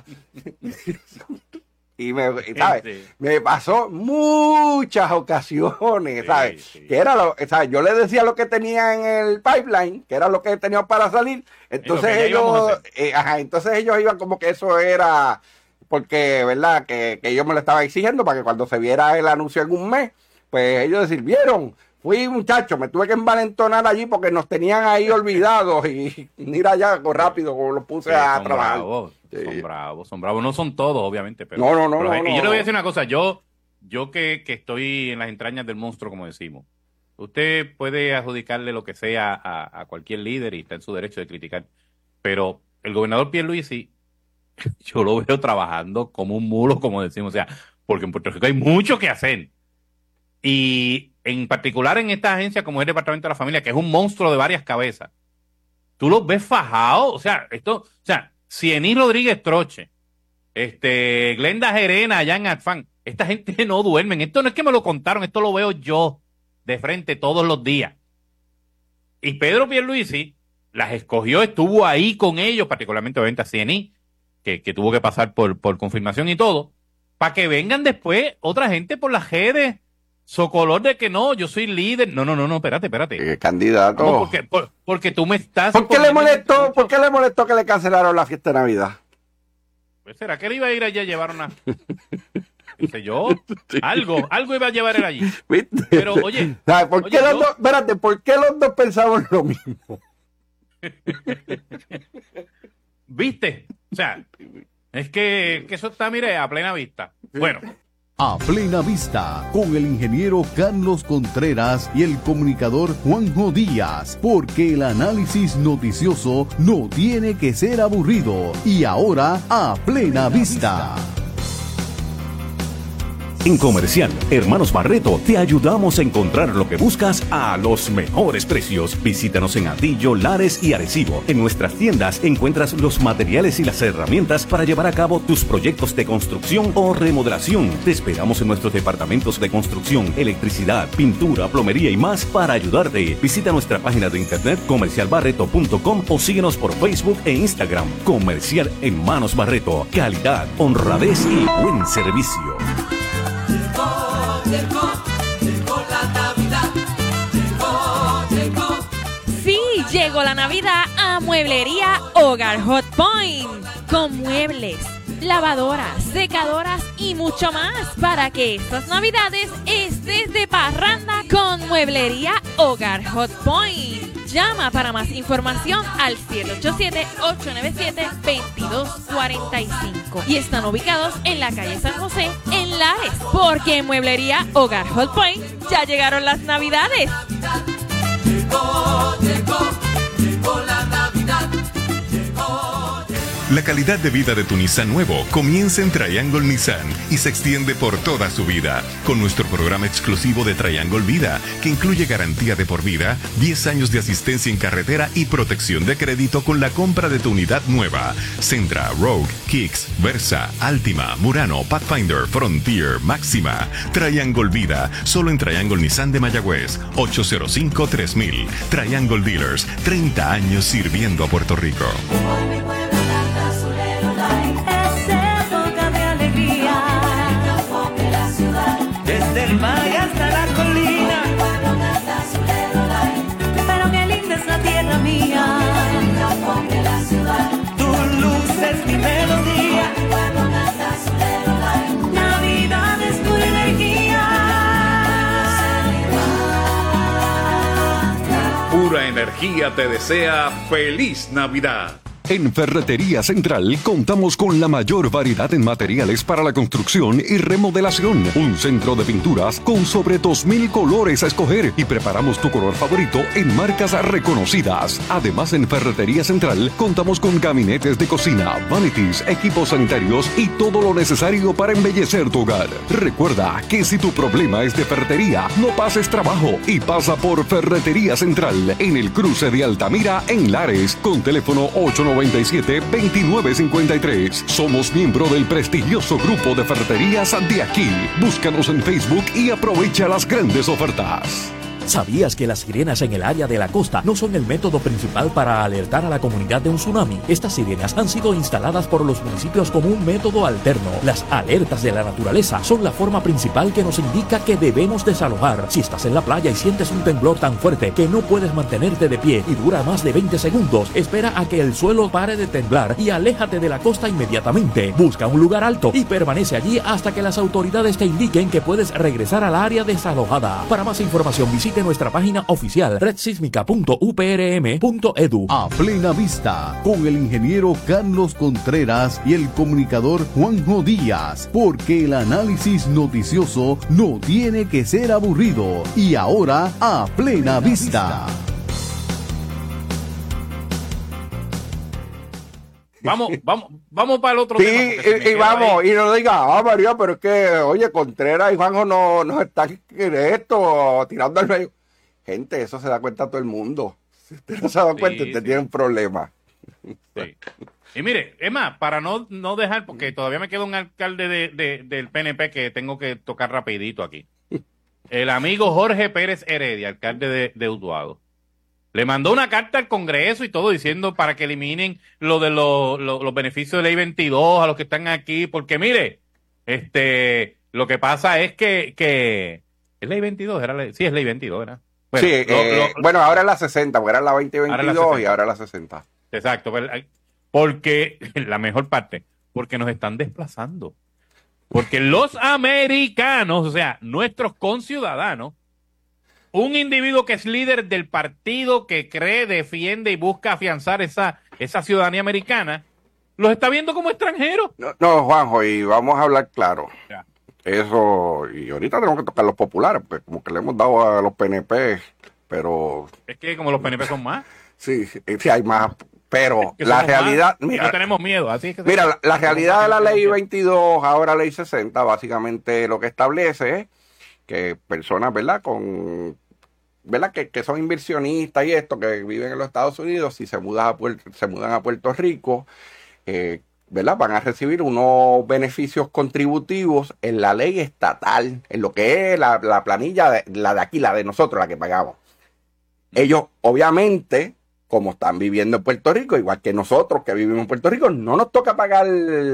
y ¿sabes? Me pasó muchas ocasiones, ¿sabes? Sí. Que era ¿sabes? Yo le decía lo que tenía en el pipeline, que era lo que tenía para salir. Entonces entonces ellos iban como que eso era porque, ¿verdad? Que yo me lo estaba exigiendo para que cuando se viera el anuncio en un mes, pues ellos decir, ¿vieron? Fui, muchacho, me tuve que envalentonar allí porque nos tenían ahí olvidados y mira ya rápido como los puse a trabajar. Son bravos. No son todos, obviamente, pero... No. Y yo le voy a decir una cosa, yo que estoy en las entrañas del monstruo, como decimos, usted puede adjudicarle lo que sea a cualquier líder y está en su derecho de criticar, pero el gobernador Pierluisi, yo lo veo trabajando como un mulo, como decimos, o sea, porque en Puerto Rico hay mucho que hacer. Y en particular en esta agencia como es el Departamento de la Familia, que es un monstruo de varias cabezas, tú los ves fajados, o sea, Ciení Rodríguez Troche, Glenda Gerena allá en Adfán, esta gente no duermen, esto no es que me lo contaron, esto lo veo yo de frente todos los días. Y Pedro Pierluisi las escogió, estuvo ahí con ellos, particularmente obviamente a Ciení, que tuvo que pasar por confirmación y todo, para que vengan después otra gente por las redes, socolor de que no, yo soy líder. No, espérate. Candidato. No, porque tú me estás... ¿Por qué le molestó que le cancelaron la fiesta de Navidad? Pues será que él iba a ir allí a llevar una... ¿Qué sé yo? Algo iba a llevar él allí. ¿Viste? Pero, oye... ¿Por qué los dos pensamos lo mismo? ¿Viste? O sea, es que eso está, mire, a plena vista. Bueno, A Plena Vista, con el ingeniero Carlos Contreras y el comunicador Juanjo Díaz, porque el análisis noticioso no tiene que ser aburrido. Y ahora, A Plena Vista. En Comercial Hermanos Barreto te ayudamos a encontrar lo que buscas a los mejores precios. Visítanos en Atillo, Lares y Arecibo. En nuestras tiendas encuentras los materiales y las herramientas para llevar a cabo tus proyectos de construcción o remodelación. Te esperamos en nuestros departamentos de construcción, electricidad, pintura, plomería y más para ayudarte. Visita nuestra página de internet comercialbarreto.com o síguenos por Facebook e Instagram. Comercial Hermanos Barreto. Calidad, honradez y buen servicio. Llegó la Navidad, llegó. Sí, llegó la Navidad a Mueblería Hogar Hot Point. Con muebles, lavadoras, secadoras y mucho más para que estas Navidades estés de parranda con Mueblería Hogar Hot Point. Llama para más información al 787-897-2245. Y están ubicados en la calle San José, en Lares. Porque en Mueblería Hogar Hot Point ya llegaron las Navidades. Llegó la Navidad. La calidad de vida de tu Nissan nuevo comienza en Triangle Nissan y se extiende por toda su vida con nuestro programa exclusivo de Triangle Vida, que incluye garantía de por vida, 10 años de asistencia en carretera y protección de crédito con la compra de tu unidad nueva. Sentra, Rogue, Kicks, Versa, Altima, Murano, Pathfinder, Frontier, Máxima. Triangle Vida, solo en Triangle Nissan de Mayagüez, 805-3000. Triangle Dealers, 30 años sirviendo a Puerto Rico. Desde el valle hasta la colina, pero qué linda es la tierra mía. Tu luz es mi melodía, Navidad es tu energía. Pura Energía te desea feliz Navidad. En Ferretería Central contamos con la mayor variedad en materiales para la construcción y remodelación. Un centro de pinturas con sobre 2,000 colores a escoger y preparamos tu color favorito en marcas reconocidas. Además, en Ferretería Central contamos con gabinetes de cocina, vanities, equipos sanitarios y todo lo necesario para embellecer tu hogar. Recuerda que si tu problema es de ferretería, no pases trabajo y pasa por Ferretería Central en el cruce de Altamira en Lares con teléfono 897-2953. Somos miembro del prestigioso grupo de ferreterías de aquí. Búscanos en Facebook y aprovecha las grandes ofertas. ¿Sabías que las sirenas en el área de la costa no son el método principal para alertar a la comunidad de un tsunami? Estas sirenas han sido instaladas por los municipios como un método alterno. Las alertas de la naturaleza son la forma principal que nos indica que debemos desalojar. Si estás en la playa y sientes un temblor tan fuerte que no puedes mantenerte de pie y dura más de 20 segundos, espera a que el suelo pare de temblar y aléjate de la costa inmediatamente. Busca un lugar alto y permanece allí hasta que las autoridades te indiquen que puedes regresar al área desalojada. Para más información visite nuestra página oficial redsísmica.uprm.edu. A Plena Vista, con el ingeniero Carlos Contreras y el comunicador Juanjo Díaz, porque el análisis noticioso no tiene que ser aburrido. Y ahora, A Plena Vista. Vamos para el otro tema. Sí, y vamos, ahí. Y no diga, María, pero es que, oye, Contreras y Juanjo no están en esto, tirando al medio. Gente, eso se da cuenta todo el mundo. Si usted no se da cuenta, usted tiene un problema. Sí. Y mire, es más, para no dejar, porque todavía me queda un alcalde del PNP que tengo que tocar rapidito aquí. El amigo Jorge Pérez Heredia, alcalde de Utuado. Le mandó una carta al Congreso y todo diciendo para que eliminen lo de los beneficios de Ley 22 a los que están aquí, porque mire, lo que pasa es que ¿es Ley 22? Sí, es Ley 22, ¿verdad? Bueno, sí, bueno, ahora es la 60, porque era la 2022 y ahora es la 60. Exacto, porque la mejor parte, porque nos están desplazando. Porque los americanos, o sea, nuestros conciudadanos, un individuo que es líder del partido que cree, defiende y busca afianzar esa ciudadanía americana, los está viendo como extranjeros. No, Juanjo, y vamos a hablar claro. Ya. Eso, y ahorita tenemos que tocar los populares, porque como que le hemos dado a los PNP, pero... Es que como los PNP son más. Sí, sí hay más, pero la realidad... Mira, no tenemos miedo, así es que... Mira, la realidad de la ley 22, ahora ley 60, básicamente lo que establece es que personas, ¿verdad?, ¿verdad?, que son inversionistas y esto, que viven en los Estados Unidos, si se mudan a Puerto Rico, ¿verdad?, van a recibir unos beneficios contributivos en la ley estatal, en lo que es la planilla, la de aquí, la de nosotros, la que pagamos. Ellos, obviamente, como están viviendo en Puerto Rico, igual que nosotros que vivimos en Puerto Rico, no nos toca pagar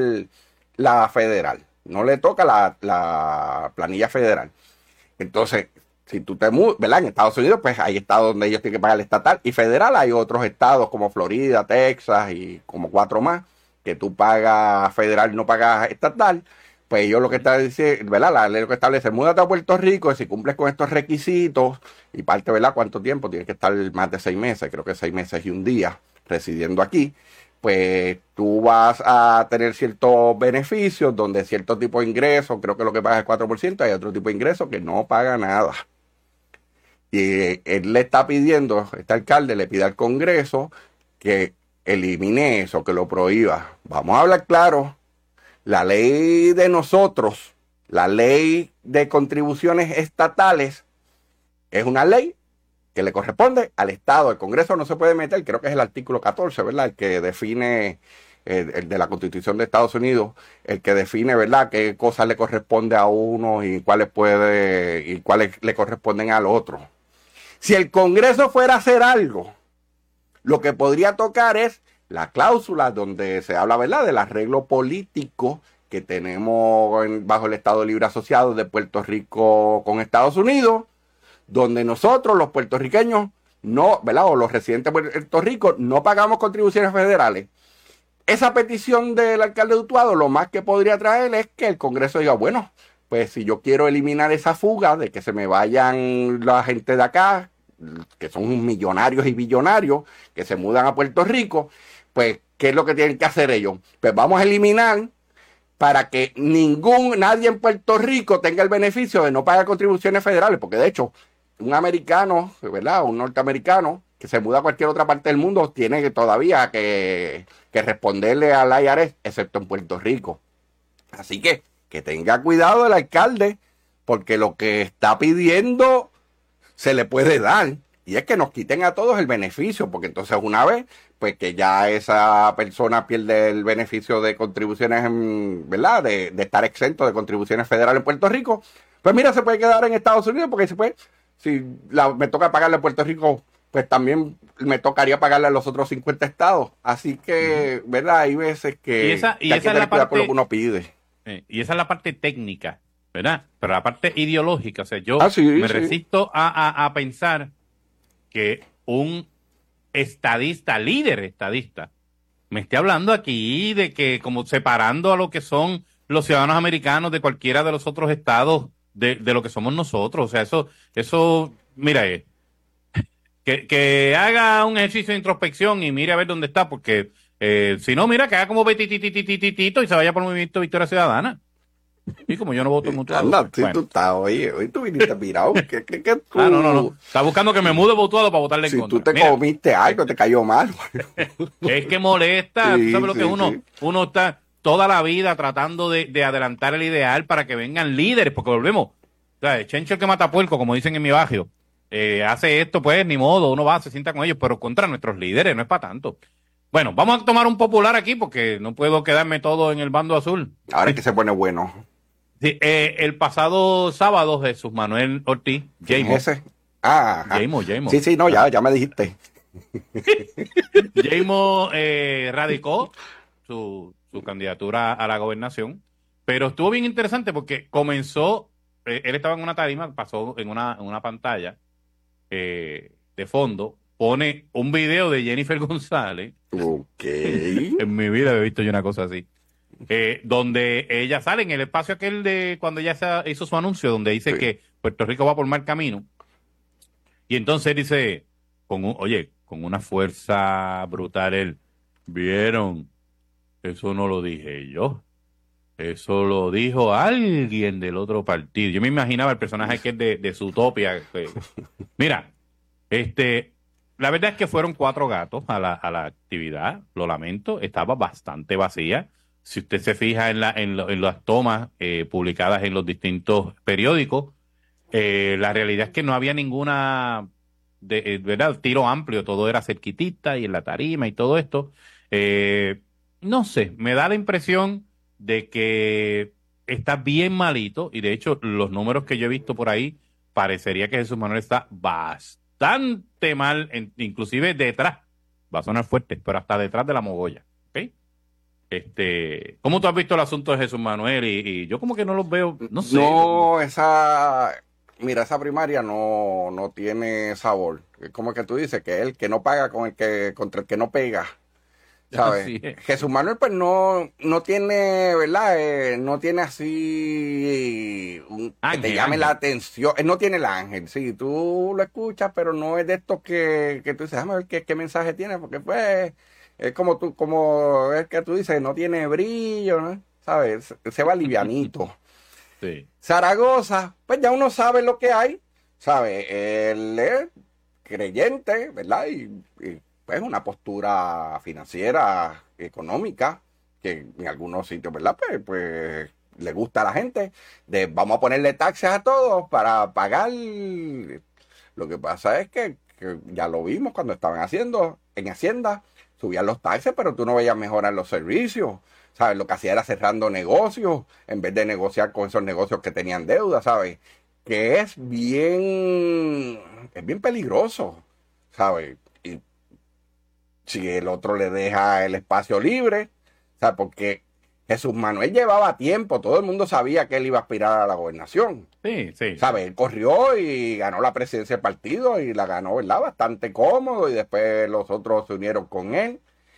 la federal, no le toca la planilla federal. Entonces, si tú te mudas, ¿verdad?, en Estados Unidos, pues hay estados donde ellos tienen que pagar el estatal, y federal hay otros estados como Florida, Texas y como 4 más, que tú pagas federal y no pagas estatal. Pues ellos lo que está diciendo, ¿verdad?, la ley lo que establece, múdate a Puerto Rico, y si cumples con estos requisitos, y parte, ¿verdad?, cuánto tiempo, tienes que estar más de 6 meses, creo que 6 meses y un día residiendo aquí, pues tú vas a tener ciertos beneficios, donde cierto tipo de ingresos, creo que lo que pagas es 4%, hay otro tipo de ingresos que no paga nada. Y él le está pidiendo, este alcalde le pide al Congreso que elimine eso, que lo prohíba. Vamos a hablar claro, la ley de nosotros, la ley de contribuciones estatales, es una ley que le corresponde al Estado. El Congreso no se puede meter, creo que es el artículo 14, ¿verdad?, el que define, el de la Constitución de Estados Unidos, el que define, ¿verdad?, qué cosas le corresponde a uno y cuáles le corresponden al otro. Si el Congreso fuera a hacer algo, lo que podría tocar es la cláusula donde se habla, ¿verdad?, del arreglo político que tenemos bajo el Estado Libre Asociado de Puerto Rico con Estados Unidos, donde nosotros, los puertorriqueños, no, ¿verdad?, o los residentes de Puerto Rico, no pagamos contribuciones federales. Esa petición del alcalde de Utuado, lo más que podría traer es que el Congreso diga, bueno, pues si yo quiero eliminar esa fuga de que se me vayan la gente de acá, que son millonarios y billonarios, que se mudan a Puerto Rico, pues, ¿qué es lo que tienen que hacer ellos? Pues vamos a eliminar para que nadie en Puerto Rico tenga el beneficio de no pagar contribuciones federales, porque de hecho, un americano, ¿verdad?, un norteamericano que se muda a cualquier otra parte del mundo tiene que todavía que responderle al IRS, excepto en Puerto Rico. Así que tenga cuidado el alcalde, porque lo que está pidiendo se le puede dar, y es que nos quiten a todos el beneficio, porque entonces una vez, pues que ya esa persona pierde el beneficio de contribuciones, ¿verdad?, de estar exento de contribuciones federales en Puerto Rico, pues mira, se puede quedar en Estados Unidos, porque si me toca pagarle a Puerto Rico, pues también me tocaría pagarle a los otros 50 estados. Así que, ¿verdad?, hay veces que hay que tener cuidado con lo que uno pide. Y esa es la parte técnica, ¿verdad? Pero la parte ideológica, o sea, yo resisto a pensar que un líder estadista, me esté hablando aquí de que como separando a lo que son los ciudadanos americanos de cualquiera de los otros estados de lo que somos nosotros. O sea, eso mira, que haga un ejercicio de introspección y mire a ver dónde está, porque si no, mira, que haga como betititititito y se vaya por el Movimiento Victoria Ciudadana. Y como yo no voto mucho. Anda, si tú estás, oye, hoy tú viniste pirado. ¿Qué tú? No. Está buscando que me mude votuado para votarle en contra. Si tú te comiste algo, te cayó mal. Es que molesta. ¿Tú sabes lo que uno está toda la vida tratando de adelantar el ideal para que vengan líderes? Porque volvemos. O sea, Chencho el que mata puerco, como dicen en mi barrio. Hace esto, pues, ni modo. Uno va, se sienta con ellos, pero contra nuestros líderes, no es para tanto. Bueno, vamos a tomar un popular aquí porque no puedo quedarme todo en el bando azul. Ahora es que se pone bueno. Sí, el pasado sábado, Jesús Manuel Ortiz, Jaymo. Jaymo. Sí, no, ya me dijiste. Jaymo radicó su candidatura a la gobernación, pero estuvo bien interesante porque comenzó, él estaba en una tarima, pasó en una pantalla de fondo, pone un video de Jennifer González. Ok. En mi vida he visto yo una cosa así. Donde ella sale en el espacio aquel de cuando ella hizo su anuncio, donde dice que Puerto Rico va por mal camino. Y entonces dice, con una fuerza brutal, ¿vieron? Eso no lo dije yo. Eso lo dijo alguien del otro partido. Yo me imaginaba el personaje que es de Zootopia. Mira, la verdad es que fueron 4 gatos a la actividad. Lo lamento, estaba bastante vacía. Si usted se fija en las tomas publicadas en los distintos periódicos, la realidad es que no había ninguna, ¿verdad? Tiro amplio, todo era cerquitita y en la tarima y todo esto. No sé, me da la impresión de que está bien malito, y de hecho los números que yo he visto por ahí, parecería que Jesús Manuel está bastante mal, inclusive detrás, va a sonar fuerte, pero hasta detrás de la mogolla, ¿ok? ¿Cómo tú has visto el asunto de Jesús Manuel? Y yo como que no los veo, no sé. No, mira, esa primaria no tiene sabor. Es como que tú dices, que el que no paga contra el que no pega. ¿Sabes? Jesús Manuel pues no tiene, ¿verdad? No tiene así que te llame la atención. Él no tiene el ángel, sí, tú lo escuchas, pero no es de estos que tú dices, déjame ver qué mensaje tiene, porque pues es como es que tú dices, no tiene brillo, ¿no? ¿Sabes? Se va livianito. Sí. Zaragoza, pues ya uno sabe lo que hay, ¿sabes? Él es creyente, ¿verdad? Y pues una postura financiera, económica, que en algunos sitios, ¿verdad? Pues le gusta a la gente, vamos a ponerle taxes a todos para pagar. Lo que pasa es que ya lo vimos cuando estaban haciendo en Hacienda, subían los taxes, pero tú no veías mejorar los servicios, ¿sabes? Lo que hacía era cerrando negocios, en vez de negociar con esos negocios que tenían deuda, ¿sabes? Que es bien peligroso, ¿sabes? Si el otro le deja el espacio libre, ¿sabes? Porque Jesús Manuel llevaba tiempo, todo el mundo sabía que él iba a aspirar a la gobernación. Sí. ¿Sabes? Él corrió y ganó la presidencia del partido y la ganó, ¿verdad? Bastante cómodo, y después los otros se unieron con él.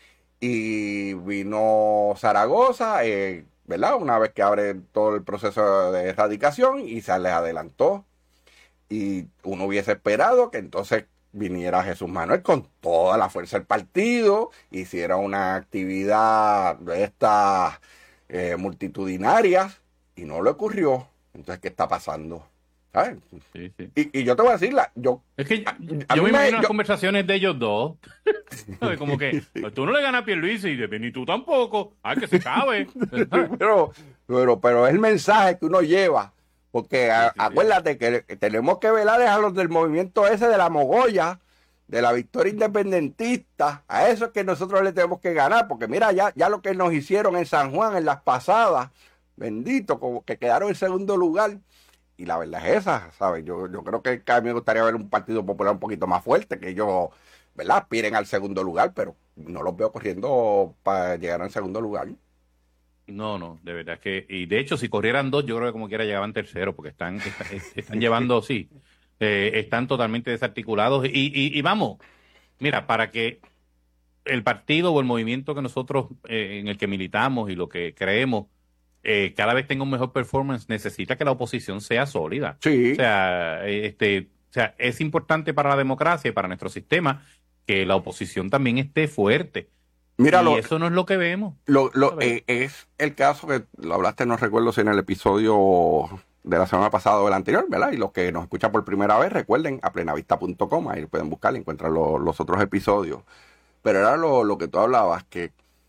Y vino Zaragoza, ¿verdad? Una vez que abre todo el proceso de erradicación, y se les adelantó. Y uno hubiese esperado que entonces viniera Jesús Manuel con toda la fuerza del partido, hiciera una actividad de estas multitudinarias, y no le ocurrió. Entonces, ¿qué está pasando? ¿Sabes? Sí. Y yo te voy a decir, es que yo me imagino las conversaciones de ellos dos. Como que pues, tú no le ganas a Pierluisi, ni tú tampoco. Ay, que se cabe. pero es el mensaje que uno lleva. Porque acuérdate que tenemos que velar a los del movimiento ese de la mogolla, de la victoria independentista. A eso es que nosotros le tenemos que ganar. Porque mira, ya lo que nos hicieron en San Juan en las pasadas, bendito, como que quedaron en segundo lugar. Y la verdad es esa, ¿sabes? Yo creo que a mí me gustaría ver un Partido Popular un poquito más fuerte, que ellos, ¿verdad?, aspiren al segundo lugar, pero no los veo corriendo para llegar al segundo lugar. No, de verdad que, y de hecho si corrieran 2, yo creo que como quiera llegaban tercero, porque están llevando, sí, están totalmente desarticulados, y vamos, mira, para que el partido o el movimiento que nosotros, en el que militamos y lo que creemos, cada vez tenga un mejor performance, necesita que la oposición sea sólida. Sí. O sea, es importante para la democracia y para nuestro sistema que la oposición también esté fuerte. Mira, y eso no es lo que vemos. Es el caso que lo hablaste, no recuerdo si en el episodio de la semana pasada o el anterior, ¿verdad? Y los que nos escuchan por primera vez, recuerden, aplenavista.com, ahí pueden buscar y encontrar los otros episodios. Pero era lo que tú hablabas, que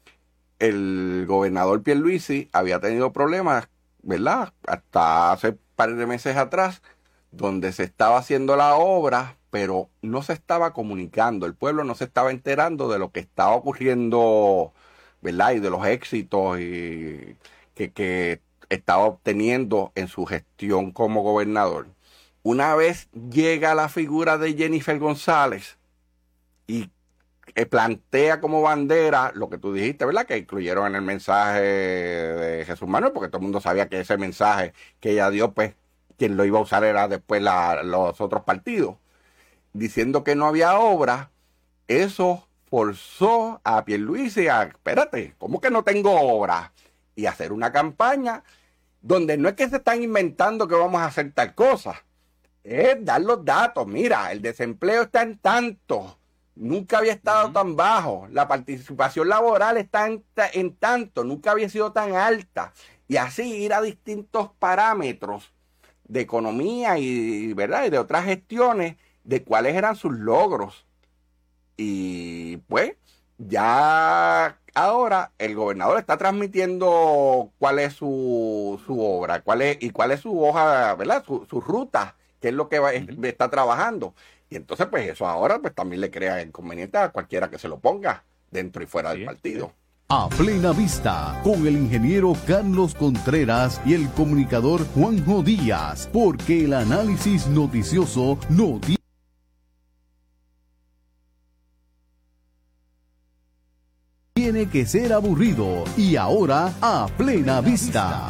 el gobernador Pierluisi había tenido problemas, ¿verdad? Hasta hace un par de meses atrás, donde se estaba haciendo la obra, pero no se estaba comunicando, el pueblo no se estaba enterando de lo que estaba ocurriendo, ¿verdad? Y de los éxitos que estaba obteniendo en su gestión como gobernador. Una vez llega la figura de Jennifer González y plantea como bandera lo que tú dijiste, ¿verdad? Que incluyeron en el mensaje de Jesús Manuel, porque todo el mundo sabía que ese mensaje que ella dio, pues, quien lo iba a usar era después los otros partidos. Diciendo que no había obra, eso forzó a Pierluisi a, espérate, ¿cómo que no tengo obra? Y hacer una campaña donde no es que se están inventando que vamos a hacer tal cosa, es dar los datos. Mira, el desempleo está en tanto, nunca había estado tan bajo. La participación laboral está en tanto, nunca había sido tan alta. Y así ir a distintos parámetros de economía y, ¿verdad?, y de otras gestiones, de cuáles eran sus logros. Y pues ya ahora el gobernador está transmitiendo cuál es su obra, cuál es su hoja, ¿verdad?, su ruta, qué es lo que está trabajando. Y entonces pues eso ahora pues también le crea inconveniente a cualquiera que se lo ponga dentro y fuera del partido. A Plena Vista, con el ingeniero Carlos Contreras y el comunicador Juanjo Díaz, porque el análisis noticioso no tiene que ser aburrido. Y ahora, A Plena Vista.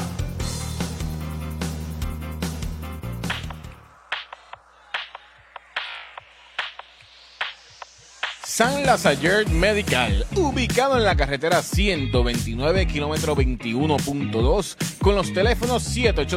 San Lazayer Medical, ubicado en la carretera 129, kilómetro 21.2, con los teléfonos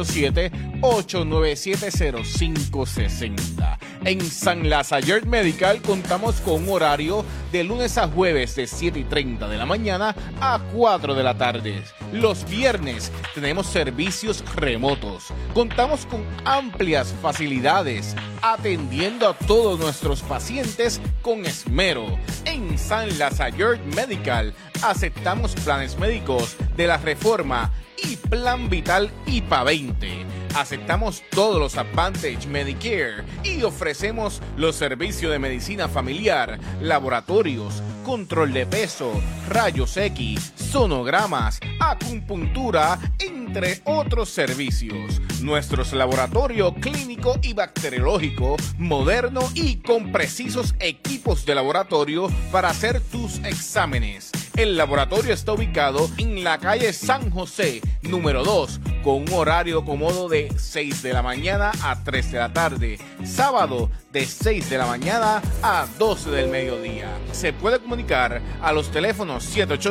787-897-0560. En San Lazayer Medical contamos con un horario de lunes a jueves de 7:30 de la mañana a 4 de la tarde. Los viernes tenemos servicios remotos. Contamos con amplias facilidades, atendiendo a todos nuestros pacientes con esmero. En San Lazayer Medical aceptamos planes médicos de la Reforma y Plan Vital IPA 20. Aceptamos todos los Advantage Medicare y ofrecemos los servicios de medicina familiar, laboratorios, control de peso, rayos X, sonogramas, acupuntura, entre otros servicios. Nuestros laboratorios clínico y bacteriológico, moderno y con precisos equipos de laboratorio para hacer tus exámenes. El laboratorio está ubicado en la calle San José, número 2, con un horario cómodo de 6 de la mañana a 3 de la tarde. Sábado, de 6 de la mañana a 12 del mediodía. Se puede comunicar a los teléfonos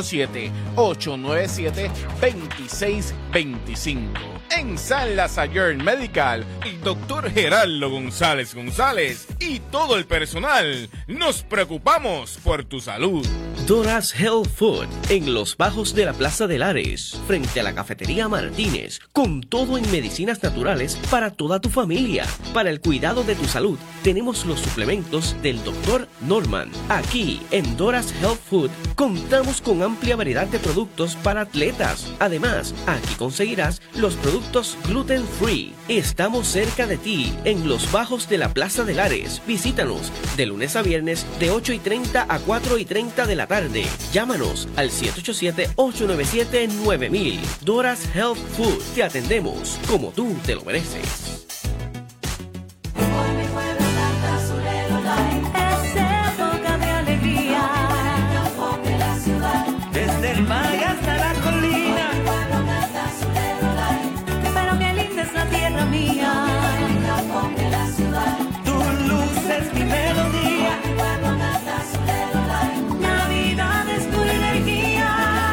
787-897-2625. En San Lazayer Medical, el doctor Gerardo González y todo el personal nos preocupamos por tu salud. Doras Health Food, en los bajos de la Plaza de Lares, frente a la Cafetería Martínez, con todo en medicinas naturales para toda tu familia. Para el cuidado de tu salud, tenemos los suplementos del Dr. Norman. Aquí, en Doras Health Food, contamos con amplia variedad de productos para atletas. Además, aquí conseguirás los productos gluten free. Estamos cerca de ti, en los bajos de la Plaza de Lares. Visítanos de lunes a viernes de 8:30 a 4:30 de la tarde. Llámanos al 787-897-9000. Doras Health Food. Te atendemos como tú te lo mereces. Desde el valle hasta la colina, pero qué linda es la tierra mía. Tu luz es mi melodía, Navidad es tu energía.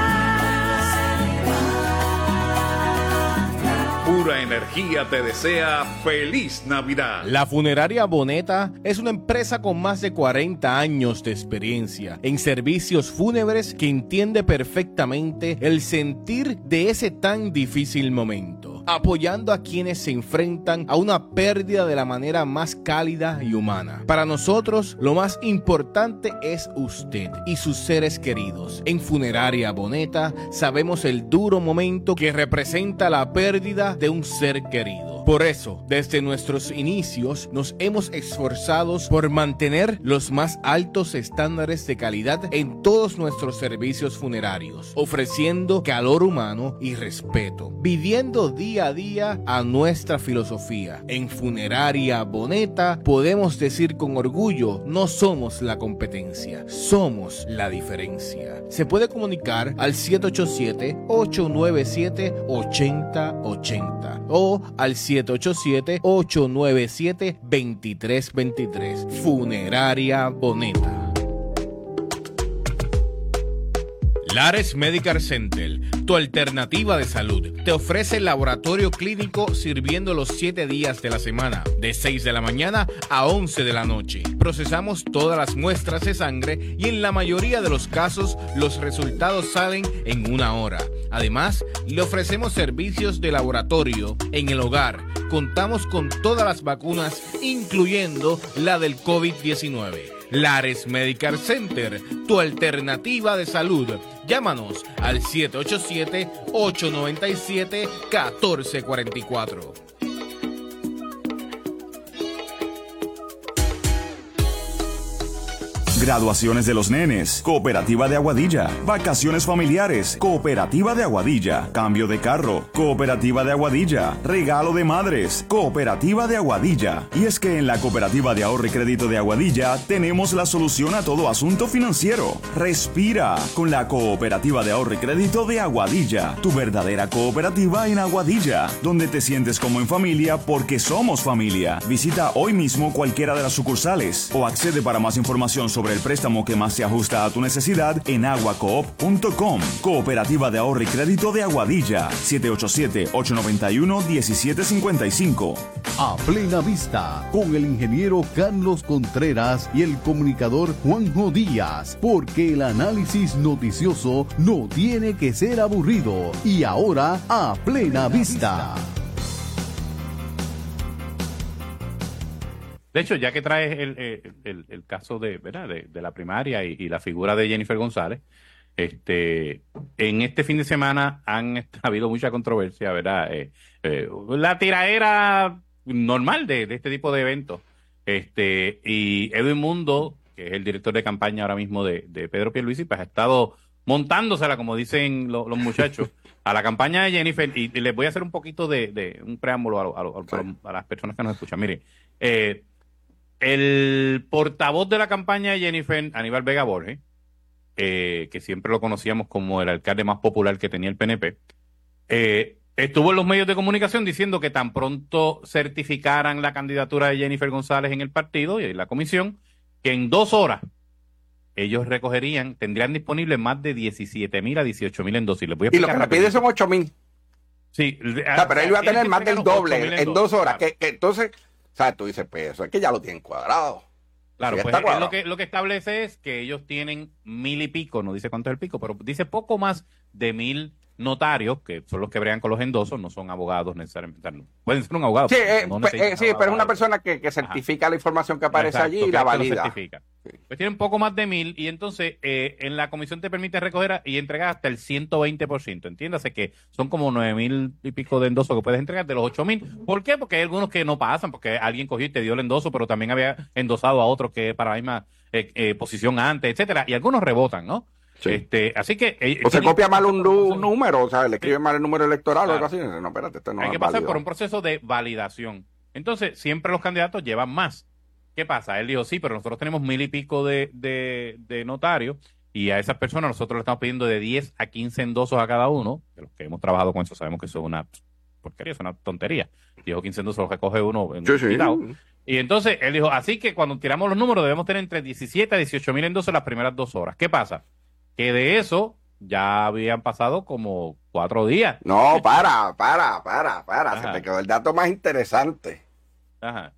Pura Energía te desea feliz Navidad. La Funeraria Boneta es una empresa con más de 40 años de experiencia en servicios fúnebres que entiende perfectamente el sentir de ese tan difícil momento, apoyando a quienes se enfrentan a una pérdida de la manera más cálida y humana. Para nosotros, lo más importante es usted y sus seres queridos. En Funeraria Boneta sabemos el duro momento que representa la pérdida de un ser querido. Por eso, desde nuestros inicios, nos hemos esforzado por mantener los más altos estándares de calidad en todos nuestros servicios funerarios, ofreciendo calor humano y respeto, viviendo día a día a nuestra filosofía. En Funeraria Boneta podemos decir con orgullo, no somos la competencia, somos la diferencia. Se puede comunicar al 787-897-8080 o al 787-897-2323. Funeraria Boneta. Lares Medical Center, tu alternativa de salud, te ofrece el laboratorio clínico sirviendo los 7 días de la semana, de 6 de la mañana a 11 de la noche. Procesamos todas las muestras de sangre y en la mayoría de los casos los resultados salen en 1 hora. Además, le ofrecemos servicios de laboratorio en el hogar. Contamos con todas las vacunas, incluyendo la del COVID-19. Lares Medical Center, tu alternativa de salud. Llámanos al 787-897-1444. Graduaciones de los nenes, Cooperativa de Aguadilla. Vacaciones familiares, Cooperativa de Aguadilla. Cambio de carro, Cooperativa de Aguadilla. Regalo de madres, Cooperativa de Aguadilla. Y es que en la Cooperativa de Ahorro y Crédito de Aguadilla tenemos la solución a todo asunto financiero. Respira con la Cooperativa de Ahorro y Crédito de Aguadilla. Tu verdadera cooperativa en Aguadilla, donde te sientes como en familia porque somos familia. Visita hoy mismo cualquiera de las sucursales o accede para más información sobre el préstamo que más se ajusta a tu necesidad en aguacoop.com. Cooperativa de Ahorro y Crédito de Aguadilla. 787-891-1755. A Plena Vista, con el ingeniero Carlos Contreras y el comunicador Juanjo Díaz, porque el análisis noticioso no tiene que ser aburrido. Y ahora, A Plena Vista. De hecho, ya que traes el caso de, ¿verdad? de la primaria y la figura de Jennifer González, en este fin de semana ha habido mucha controversia, ¿verdad? La tiraera normal de este tipo de eventos. Y Edwin Mundo, que es el director de campaña ahora mismo de Pedro Pierluisi, pues ha estado montándosela, como dicen los muchachos, a la campaña de Jennifer. Y les voy a hacer un poquito de un preámbulo a las personas que nos escuchan. Mire, el portavoz de la campaña de Jennifer, Aníbal Vega Borges, que siempre lo conocíamos como el alcalde más popular que tenía el PNP, estuvo en los medios de comunicación diciendo que tan pronto certificaran la candidatura de Jennifer González en el partido y en la comisión, que en 2 horas ellos tendrían disponibles más de 17,000 a 18,000 endosos. Y lo que me pide son 8,000. Sí. Pero él iba a tener más del doble en 2 horas. Claro. Que entonces, ¿sabes? Tú dices, pues eso es que ya lo tienen cuadrado. Claro, pues lo que establece es que ellos tienen 1,000 y pico, no dice cuánto es el pico, pero dice poco más de 1,000 notarios, que son los que bregan con los endosos, no son abogados necesariamente. Pueden ser un abogado. Sí, pero es una persona que certifica la información que aparece allí y la valida. Pues tienen poco más de 1,000 y entonces en la comisión te permite recoger y entregar hasta el 120%. Entiéndase que son como 9,000 y pico de endosos que puedes entregar de los 8,000. ¿Por qué? Porque hay algunos que no pasan, porque alguien cogió y te dio el endoso, pero también había endosado a otro que para la misma posición antes, etcétera. Y algunos rebotan, ¿no? Sí. Así que o se copia mal un número, o sea, le escribe mal el número electoral o algo así. No, espérate, esto no hay que pasar por un proceso de validación. Entonces, siempre los candidatos llevan más. ¿Qué pasa? Él dijo, sí, pero nosotros tenemos 1,000 y pico de notarios y a esas personas nosotros le estamos pidiendo de 10 a 15 endosos a cada uno. De los que hemos trabajado con eso sabemos que eso es una porquería, es una tontería. 10 o 15 endosos los recoge uno en un quitado. Y entonces él dijo, así que cuando tiramos los números debemos tener entre 17 a 18,000 endosos las primeras 2 horas. ¿Qué pasa? Que de eso ya habían pasado como 4 días. No, para. Se me quedó el dato más interesante. Ajá.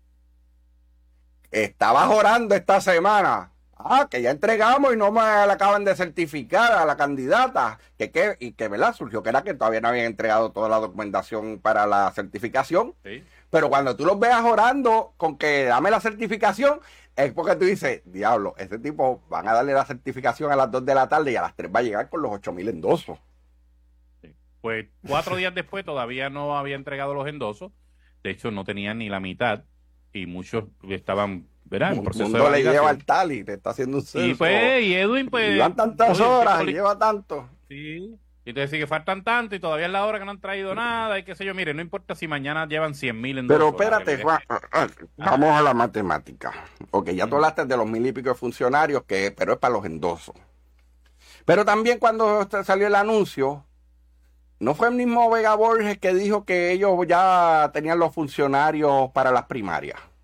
Estabas orando esta semana. Que ya entregamos y no me la acaban de certificar a la candidata. Y que, ¿verdad? Surgió que era que todavía no habían entregado toda la documentación para la certificación. Sí. Pero cuando tú los veas orando con que dame la certificación, es porque tú dices, diablo, ese tipo van a darle la certificación a las 2 de la tarde y a las 3 va a llegar con los 8,000 endosos. Sí. Pues 4 días después todavía no había entregado los endosos. De hecho, no tenían ni la mitad y muchos estaban, ¿verdad? En proceso de validación. Le lleva al Tali, te está haciendo un censo. Y Edwin, pues... Llevan tantas horas, lleva tanto. Sí. Y te decís que faltan tanto y todavía es la hora que no han traído nada y qué sé yo. Mire, no importa si mañana llevan 100,000 endosos. Pero espérate, Juan, vamos a la matemática. Ok, ya tú hablaste de los 1,000 y pico de funcionarios, pero es para los endosos. Pero también cuando salió el anuncio, ¿no fue el mismo Vega Borges que dijo que ellos ya tenían los funcionarios para las primarias?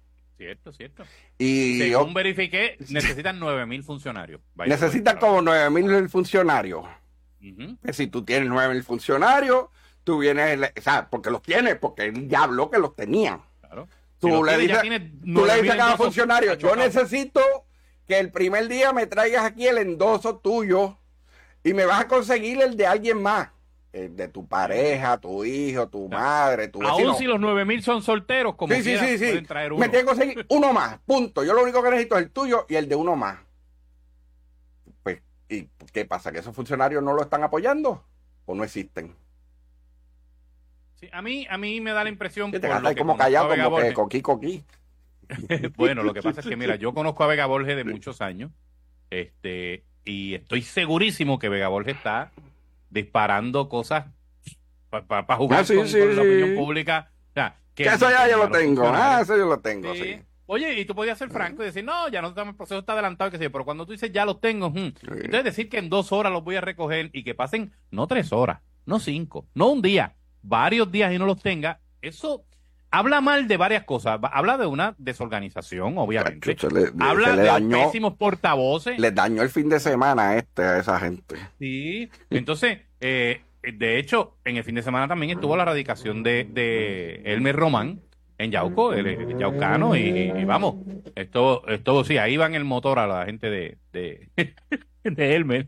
Cierto. Y según verifiqué, necesitan 9,000 funcionarios. Necesitan como 9,000 funcionarios. Uh-huh. Si tú tienes 9,000 funcionarios, tú vienes, o sea, porque los tienes, porque él ya habló que los tenía. Claro. Tú le dices a cada funcionario, yo necesito que el primer día me traigas aquí el endoso tuyo y me vas a conseguir el de alguien más. El de tu pareja, tu hijo, tu madre, tu vecino. Aún si los 9,000 son solteros, como sí. pueden traer uno. Me tengo que conseguir uno más, punto. Yo lo único que necesito es el tuyo y el de uno más. Pues, ¿y qué pasa? ¿Que esos funcionarios no lo están apoyando o no existen? Sí, a mí me da la impresión que te quedas como callado, como que coquí. Bueno, lo que pasa es que, mira, yo conozco a Vega Borges de muchos años, y estoy segurísimo que Vega Borges está disparando cosas para jugar con la opinión pública. O sea, que eso ya yo lo tengo. Eso yo lo tengo, sí. Oye, y tú podías ser franco y decir, no, ya no estamos, el proceso está adelantado, qué sé yo, pero cuando tú dices, ya los tengo, entonces decir que en 2 horas los voy a recoger y que pasen, no 3 horas, no 5, no un día, varios días y no los tenga, eso habla mal de varias cosas. Habla de una desorganización, obviamente. Habla de pésimos portavoces. Les dañó el fin de semana a esa gente. Sí, entonces, de hecho, en el fin de semana también estuvo la radicación de Elmer Román en Yauco, el yaucano, y vamos, esto sí, ahí va en el motor a la gente de Elmer.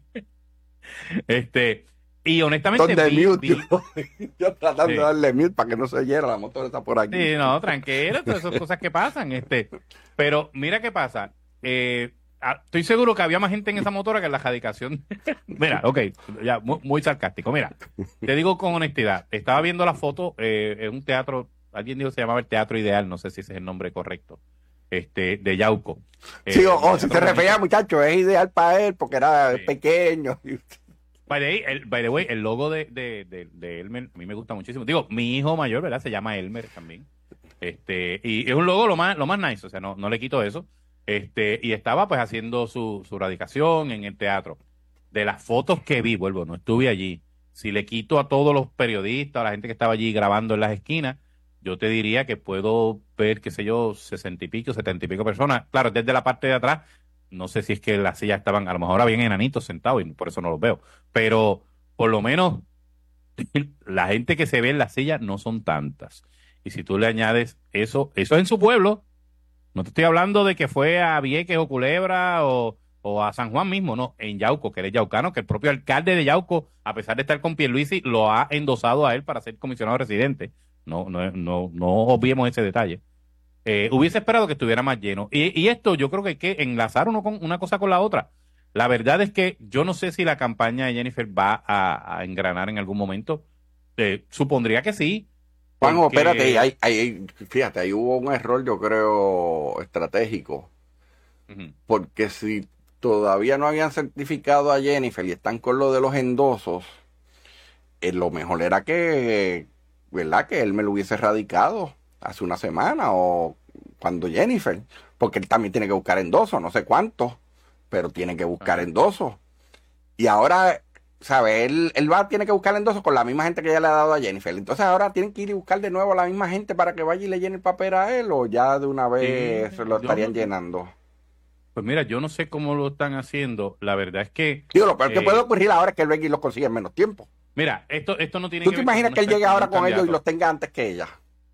Y honestamente yo tratando de darle mute para que no se oyera, la motor está por aquí. Sí, no, tranquilo, todas esas cosas que pasan. Pero mira qué pasa. Estoy seguro que había más gente en esa motora que en la radicación. Mira, ok, ya muy sarcástico. Mira, te digo con honestidad, estaba viendo la foto en un teatro, alguien dijo que se llamaba el Teatro Ideal, no sé si ese es el nombre correcto, de Yauco. Sí, si se refería, muchacho, es ideal para él porque era pequeño. By the way, el logo de Elmer a mí me gusta muchísimo. Digo, mi hijo mayor, ¿verdad? Se llama Elmer también. Y es un logo lo más nice, o sea, no le quito eso. Y estaba pues haciendo su radicación en el teatro. De las fotos que vi, no estuve allí. Si le quito a todos los periodistas, a la gente que estaba allí grabando en las esquinas, yo te diría que puedo ver, qué sé yo, 60 y pico, 70 y pico personas. Claro, desde la parte de atrás, no sé si es que las sillas estaban, a lo mejor habían enanitos sentados y por eso no los veo. Pero por lo menos la gente que se ve en las sillas no son tantas. Y si tú le añades eso es en su pueblo. No te estoy hablando de que fue a Vieques o Culebra o a San Juan mismo, no, en Yauco, que él es yaucano, que el propio alcalde de Yauco, a pesar de estar con Pierluisi, lo ha endosado a él para ser comisionado residente. No obviemos ese detalle. Hubiese esperado que estuviera más lleno. Y esto yo creo que hay que enlazar una cosa con la otra. La verdad es que yo no sé si la campaña de Jennifer va a engranar en algún momento. Supondría que sí. Juanjo, espérate, fíjate, ahí hubo un error, yo creo, estratégico. Porque si todavía no habían certificado a Jennifer y están con lo de los endosos, lo mejor era que, ¿verdad?, que él me lo hubiese radicado hace una semana o cuando Jennifer, porque él también tiene que buscar endosos, no sé cuántos, pero tiene que buscar endosos. Y ahora, ¿sabes? Él tiene que buscar endosos con la misma gente que ya le ha dado a Jennifer. Entonces ahora tienen que ir y buscar de nuevo a la misma gente para que vaya y le llene el papel a él, o ya de una vez se lo estarían llenando. Pues mira, yo no sé cómo lo están haciendo. La verdad es que... Digo, lo peor que puede ocurrir ahora es que él venga y los consiga en menos tiempo. Mira, esto no tiene que ver... ¿Tú te imaginas que él llegue ahora con ellos y los tenga antes que ella?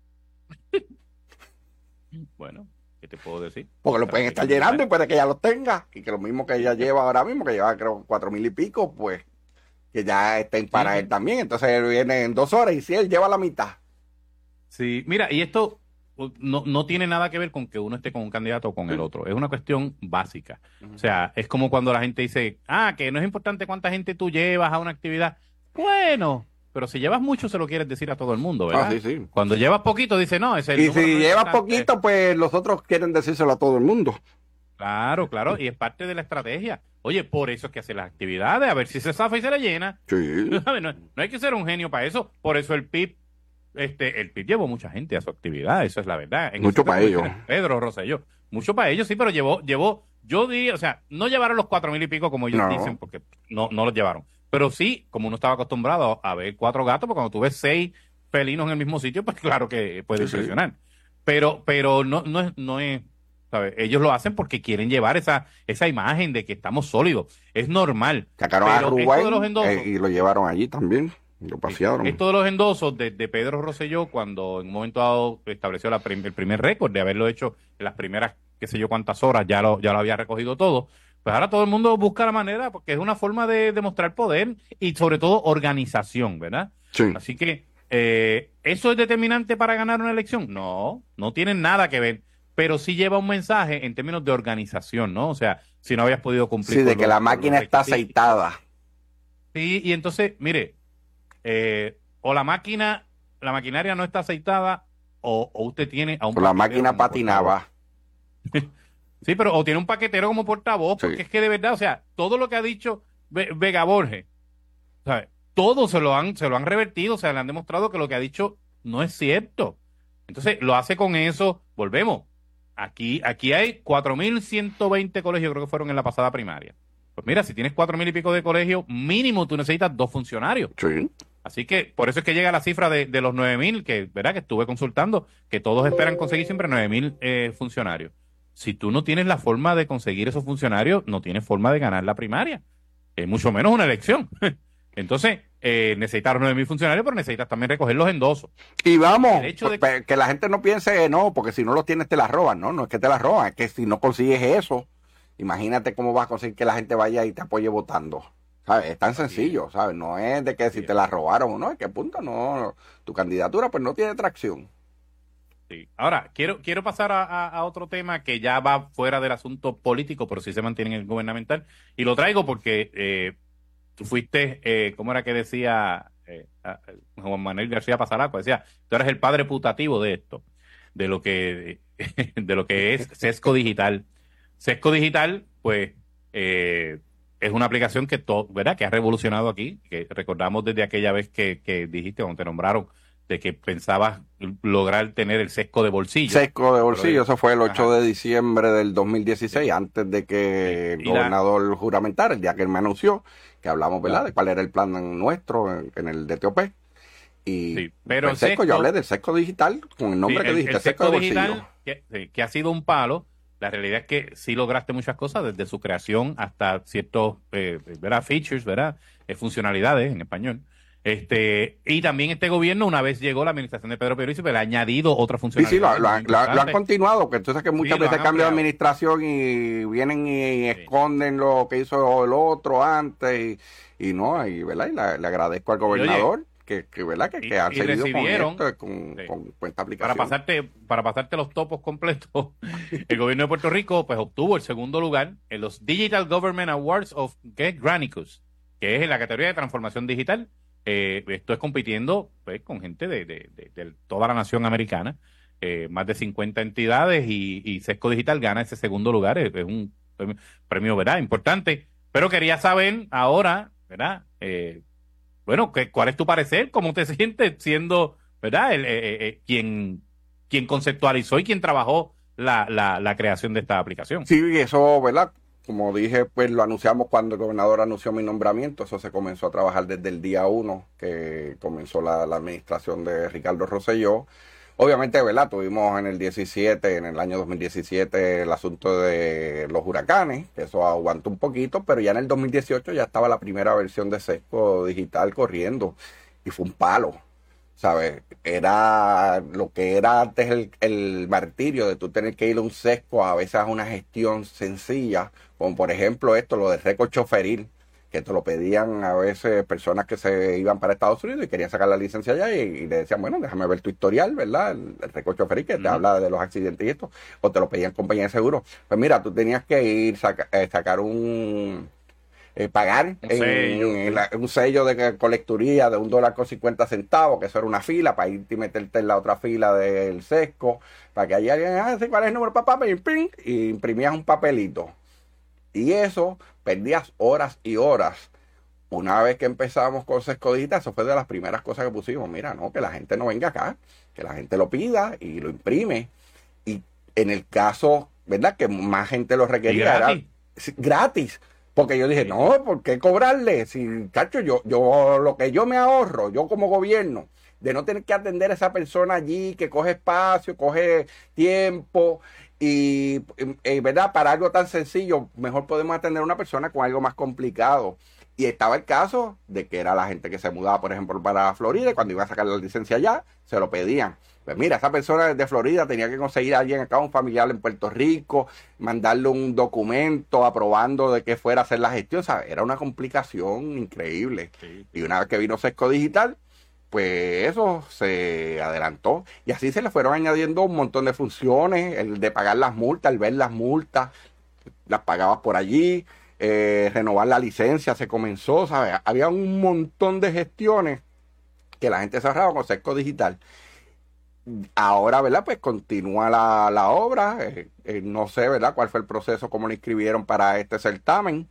Bueno, ¿qué te puedo decir? Porque lo pueden estar llenando y puede que ella los tenga. Y que lo mismo que ella lleva ahora mismo, que lleva creo 4,000 y pico, pues que ya estén para él también. Entonces él viene en 2 horas y si él lleva la mitad. Sí, mira, y esto no tiene nada que ver con que uno esté con un candidato o con el otro. Es una cuestión básica. O sea, es como cuando la gente dice, que no es importante cuánta gente tú llevas a una actividad. Bueno, pero si llevas mucho se lo quieres decir a todo el mundo, ¿verdad? Sí. Cuando llevas poquito dice, no, es el y si llevas poquito, pues los otros quieren decírselo a todo el mundo. Claro, y es parte de la estrategia. Oye, por eso es que hace las actividades, a ver si se zafa y se la llena. Sí. No hay que ser un genio para eso. Por eso el PIB llevó mucha gente a su actividad, eso es la verdad. Mucho para ellos. Pedro Rosselló. Mucho para ellos, sí, pero llevó, yo diría, o sea, no llevaron los 4,000 y pico como ellos dicen, porque no los llevaron. Pero sí, como uno estaba acostumbrado a ver 4 gatos, porque cuando tú ves 6 felinos en el mismo sitio, pues claro que puede impresionar. Pero no es ¿sabes? Ellos lo hacen porque quieren llevar esa imagen de que estamos sólidos. Es normal. Sacaron a Rubén endosos, y lo llevaron allí también. Lo pasearon. Esto de los endosos de Pedro Rosselló, cuando en un momento dado estableció el primer récord de haberlo hecho en las primeras, qué sé yo cuántas horas, ya lo había recogido todo. Pues ahora todo el mundo busca la manera, porque es una forma de demostrar poder y sobre todo organización, ¿verdad? Sí. Así que, ¿eso es determinante para ganar una elección? No tiene nada que ver, pero sí lleva un mensaje en términos de organización, ¿no? O sea, si no habías podido cumplir. Sí, de que la máquina está aceitada. Sí, y entonces, mire, o la maquinaria no está aceitada, o usted tiene a un la máquina patinaba. Sí, pero o tiene un paquetero como portavoz, porque es que de verdad, o sea, todo lo que ha dicho Vega Borges, ¿sabes? Todo se lo han revertido, o sea, le han demostrado que lo que ha dicho no es cierto. Entonces, lo hace con eso, volvemos. Aquí hay 4.120 colegios, creo que fueron en la pasada primaria. Pues mira, si tienes 4.000 y pico de colegios, mínimo tú necesitas 2 funcionarios. Sí. Así que por eso es que llega la cifra de los 9.000, que verdad que estuve consultando, que todos esperan conseguir siempre 9.000 funcionarios. Si tú no tienes la forma de conseguir esos funcionarios, no tienes forma de ganar la primaria, mucho menos una elección. Entonces, necesitas 9.000 funcionarios, pero necesitas también recoger los endosos. Y vamos, que la gente no piense, no, porque si no los tienes te las roban, no es que te las roban, es que si no consigues eso, imagínate cómo vas a conseguir que la gente vaya y te apoye votando. ¿Sabes? Es tan sencillo, ¿sabes? No es de que si te la robaron o no, es que punto, no, tu candidatura pues no tiene tracción. Sí. Ahora, quiero pasar a otro tema que ya va fuera del asunto político, pero sí se mantiene en el gubernamental, y lo traigo porque tú fuiste, ¿cómo era que decía Juan Manuel García Pasaraco? Decía, tú eres el padre putativo de esto, de lo que es Sesco Digital. Sesco Digital, pues, es una aplicación ¿verdad? Que ha revolucionado aquí, que recordamos desde aquella vez que dijiste, cuando te nombraron, de que pensabas lograr tener el sesco de bolsillo. Sesco de bolsillo, eso fue el 8 de diciembre del 2016, sí. Antes de que el gobernador juramentara, el día que él me anunció, que hablamos, ¿verdad?, de cuál era el plan nuestro en el DTOP. Y sí, pero el sesco, yo hablé del sesco digital, con el nombre que dijiste, el sesco de bolsillo. Digital, que ha sido un palo. La realidad es que sí lograste muchas cosas, desde su creación hasta ciertos ¿verdad? Features, ¿verdad? Funcionalidades en español. Y también este gobierno, una vez llegó la administración de Pedro Pierluisi, le ha añadido otra funcionalidad. Sí, lo han continuado, que tú sabes que muchas veces cambia de administración y vienen y esconden lo que hizo el otro antes y no, y ¿verdad? Y le agradezco al gobernador que ¿verdad? Que han seguido con esta aplicación. Para pasarte los topos completos, el gobierno de Puerto Rico pues obtuvo el segundo lugar en los Digital Government Awards of Granicus, que es en la categoría de transformación digital. Esto es compitiendo pues, con gente de toda la nación americana, más de 50 entidades, y Sesco Digital gana ese segundo lugar. Es un premio, ¿verdad?, importante. Pero quería saber ahora, ¿verdad?, bueno, ¿cuál es tu parecer? ¿Cómo te sientes siendo, ¿verdad?, quien conceptualizó y quien trabajó la creación de esta aplicación? Sí, eso, ¿verdad? Como dije, pues lo anunciamos cuando el gobernador anunció mi nombramiento. Eso se comenzó a trabajar desde el día 1 que comenzó la administración de Ricardo Rosselló. Obviamente, ¿verdad? Tuvimos en el año 2017, el asunto de los huracanes, que eso aguantó un poquito, pero ya en el 2018 ya estaba la primera versión de Sesco Digital corriendo y fue un palo, ¿sabes? Era lo que era antes el martirio de tú tener que ir a un sesco, a veces a una gestión sencilla, como por ejemplo lo del récord choferil, que te lo pedían a veces personas que se iban para Estados Unidos y querían sacar la licencia allá y le decían, bueno, déjame ver tu historial, ¿verdad? El récord choferil que te habla de los accidentes y esto, o te lo pedían compañía de seguro. Pues mira, tú tenías que ir sacar pagar un sello de colecturía de $1.50, que eso era una fila para irte y meterte en la otra fila del sesco, para que allá alguien, sí, ¿cuál es el número, papá? Y imprimías un papelito. Y eso, perdías horas y horas. Una vez que empezamos con Sesco Digital, eso fue de las primeras cosas que pusimos. Mira, no, que la gente no venga acá, que la gente lo pida y lo imprime. Y en el caso, ¿verdad?, que más gente lo requería, era gratis. Porque yo dije, no, ¿por qué cobrarle? Si, chacho, yo lo que yo me ahorro, yo como gobierno, de no tener que atender a esa persona allí, que coge espacio, coge tiempo, Y, ¿verdad? Para algo tan sencillo, mejor podemos atender a una persona con algo más complicado. Y estaba el caso de que era la gente que se mudaba, por ejemplo, para Florida, y cuando iba a sacar la licencia allá, se lo pedían. Pues mira, esa persona de Florida tenía que conseguir a alguien acá, un familiar en Puerto Rico, mandarle un documento aprobando de que fuera a hacer la gestión, ¿sabes? Era una complicación increíble. Sí. Y una vez que vino Sesco Digital, pues eso se adelantó. Y así se le fueron añadiendo un montón de funciones, el de pagar las multas, el ver las multas, las pagabas por allí, renovar la licencia se comenzó, ¿sabes? Había un montón de gestiones que la gente cerraba con Sesco Digital. Ahora, ¿verdad? Pues continúa la obra. No sé, ¿verdad? Cuál fue el proceso, cómo lo inscribieron para este certamen.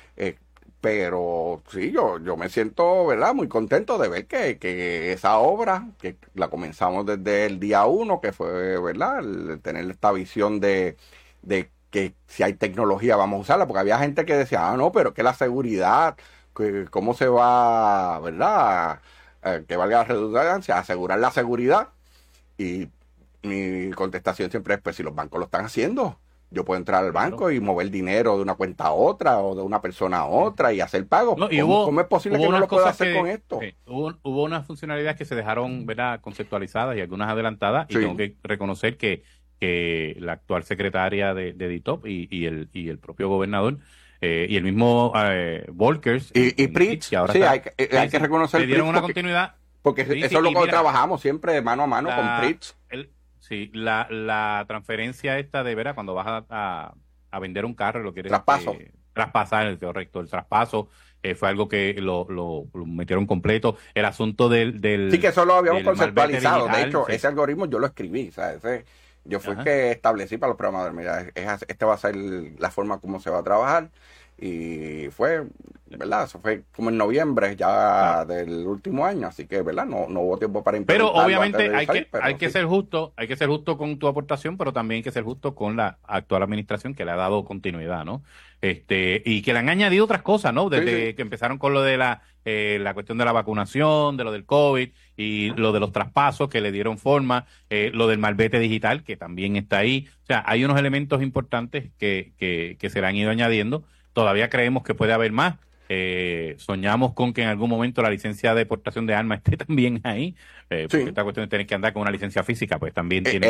Pero sí, yo me siento, ¿verdad? Muy contento de ver que esa obra, que la comenzamos desde el día 1, que fue, ¿verdad? El tener esta visión de que si hay tecnología vamos a usarla, porque había gente que decía, no, pero que la seguridad, que cómo se va, ¿verdad? Que valga la redundancia, asegurar la seguridad. Y mi contestación siempre es, pues si los bancos lo están haciendo, yo puedo entrar al banco y mover dinero de una cuenta a otra o de una persona a otra y hacer pagos. No, ¿Cómo es posible que no lo pueda hacer con esto? Sí, hubo unas funcionalidades que se dejaron, ¿verdad?, conceptualizadas y algunas adelantadas, y tengo que reconocer que la actual secretaria de DITOP y el propio gobernador y el mismo Volkers y Pritz, que ahora hay que reconocer, le dieron una continuidad. Porque sí, eso es lo que trabajamos siempre de mano a mano con Pritz. Sí, la transferencia esta de veras, cuando vas a vender un carro, lo quieres traspasar, correcto, el traspaso fue algo que lo metieron completo. El asunto del sí, que eso lo habíamos conceptualizado. De hecho, ese algoritmo yo lo escribí, ¿sabes? Yo fui el que establecí para los programadores, mira, este va a ser la forma como se va a trabajar. Y fue, ¿verdad? Eso fue como en noviembre ya del último año, así que, ¿verdad? No hubo tiempo para implementarlo. Pero obviamente hay que ser justo con tu aportación, pero también hay que ser justo con la actual administración que le ha dado continuidad, ¿no? Y que le han añadido otras cosas, ¿no? Desde que empezaron con lo de la cuestión de la vacunación, de lo del COVID y lo de los traspasos que le dieron forma, lo del malvete digital que también está ahí. O sea, hay unos elementos importantes que se le han ido añadiendo. Todavía creemos que puede haber más. Soñamos con que en algún momento la licencia de portación de armas esté también ahí. Porque esta cuestión de tener que andar con una licencia física, pues también tiene...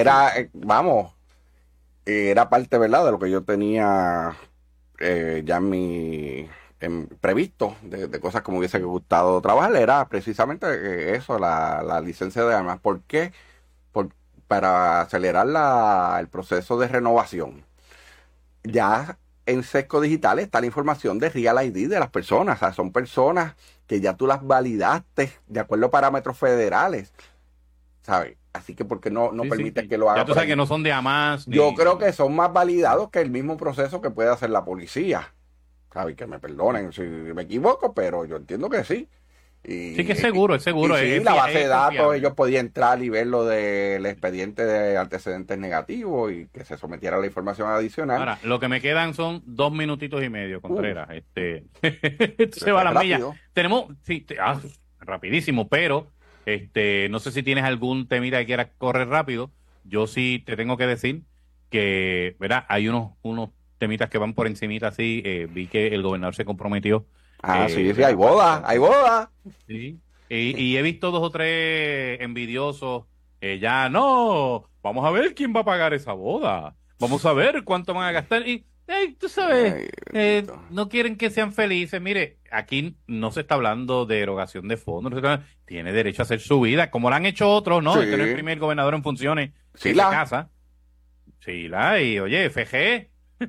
Era parte, ¿verdad?, de lo que yo tenía ya previsto, de cosas que me hubiese gustado trabajar. Era precisamente eso, la licencia de armas. ¿Por qué? Para acelerar el proceso de renovación. Ya en Sesco Digital está la información de Real ID de las personas. O sea, son personas que ya tú las validaste de acuerdo a parámetros federales, ¿sabes? Así que, ¿por qué no permites que lo hagan? Ya tú sabes que no son de AMAS. Yo creo que son más validados que el mismo proceso que puede hacer la policía. ¿Sabes? Que me perdonen si me equivoco, pero yo entiendo que sí. Sí, que es seguro. Sí, la base de datos, ellos podían entrar y ver lo del expediente de antecedentes negativos y que se sometiera la información adicional. Ahora, lo que me quedan son 2 minutitos y medio, Contreras. Se va a la milla. Tenemos, rapidísimo, pero no sé si tienes algún temita que quieras correr rápido. Yo sí te tengo que decir que, ¿verdad? Hay unos temitas que van por encimita así. Vi que el gobernador se comprometió. Sí, hay boda. Sí, y he visto 2 o 3 envidiosos, vamos a ver quién va a pagar esa boda, vamos a ver cuánto van a gastar, y tú sabes, no quieren que sean felices. Mire, aquí no se está hablando de erogación de fondos, tiene derecho a hacer su vida, como lo han hecho otros, ¿no? Este no es el primer gobernador en funciones que se casa. Sí, y oye, FG.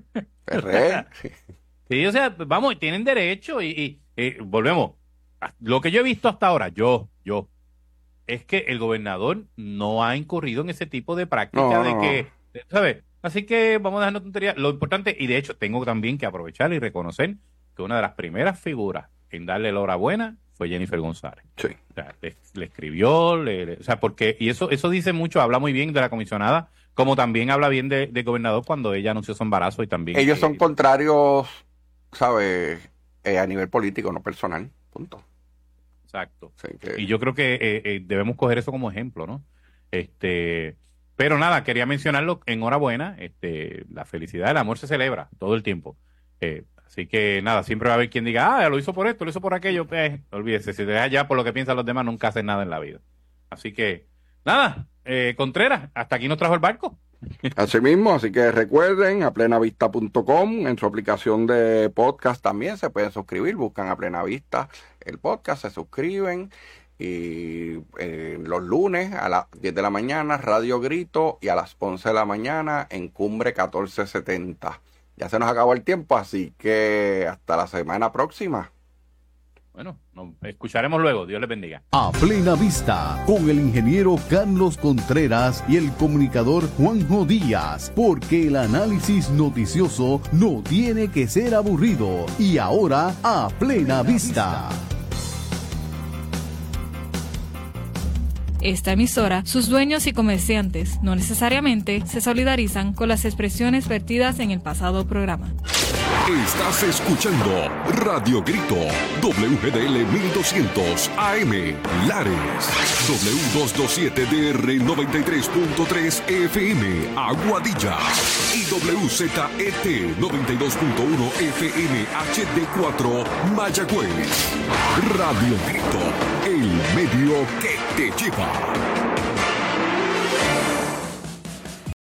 Sí, o sea, vamos, tienen derecho y volvemos. Lo que yo he visto hasta ahora, es que el gobernador no ha incurrido en ese tipo de práctica ¿sabes? Así que vamos a dejarnos tonterías. Lo importante, y de hecho tengo también que aprovechar y reconocer que una de las primeras figuras en darle la enhorabuena fue Jennifer González. Sí. O sea, le escribió, o sea, porque, y eso dice mucho, habla muy bien de la comisionada, como también habla bien de gobernador cuando ella anunció su embarazo y también... Ellos son contrarios, ¿sabes? A nivel político, no personal. Punto. Exacto. Sí, y yo creo que debemos coger eso como ejemplo, ¿no? Pero nada, quería mencionarlo, enhorabuena, la felicidad, el amor se celebra todo el tiempo. Así que nada, siempre va a haber quien diga, lo hizo por esto, lo hizo por aquello, olvídese, si te dejas ya por lo que piensan los demás, nunca haces nada en la vida. Así que, nada, Contreras, hasta aquí nos trajo el barco. Así mismo, así que recuerden, a plenavista.com, en su aplicación de podcast también se pueden suscribir, buscan a Plena Vista el podcast, se suscriben. Y los lunes a las 10 de la mañana Radio Grito y a las 11 de la mañana en Cumbre 1470. Ya se nos acabó el tiempo, así que hasta la semana próxima. Bueno, nos escucharemos luego. Dios les bendiga. A Plena Vista, con el ingeniero Carlos Contreras y el comunicador Juanjo Díaz, porque el análisis noticioso no tiene que ser aburrido. Y ahora, a Plena Vista. Esta emisora, sus dueños y comerciantes no necesariamente se solidarizan con las expresiones vertidas en el pasado programa. Estás escuchando Radio Grito, WGDL 1200 AM, Lares, W227DR 93.3 FM, Aguadilla, y WZET 92.1 FM HD4, Mayagüez. Radio Grito, el medio que te lleva.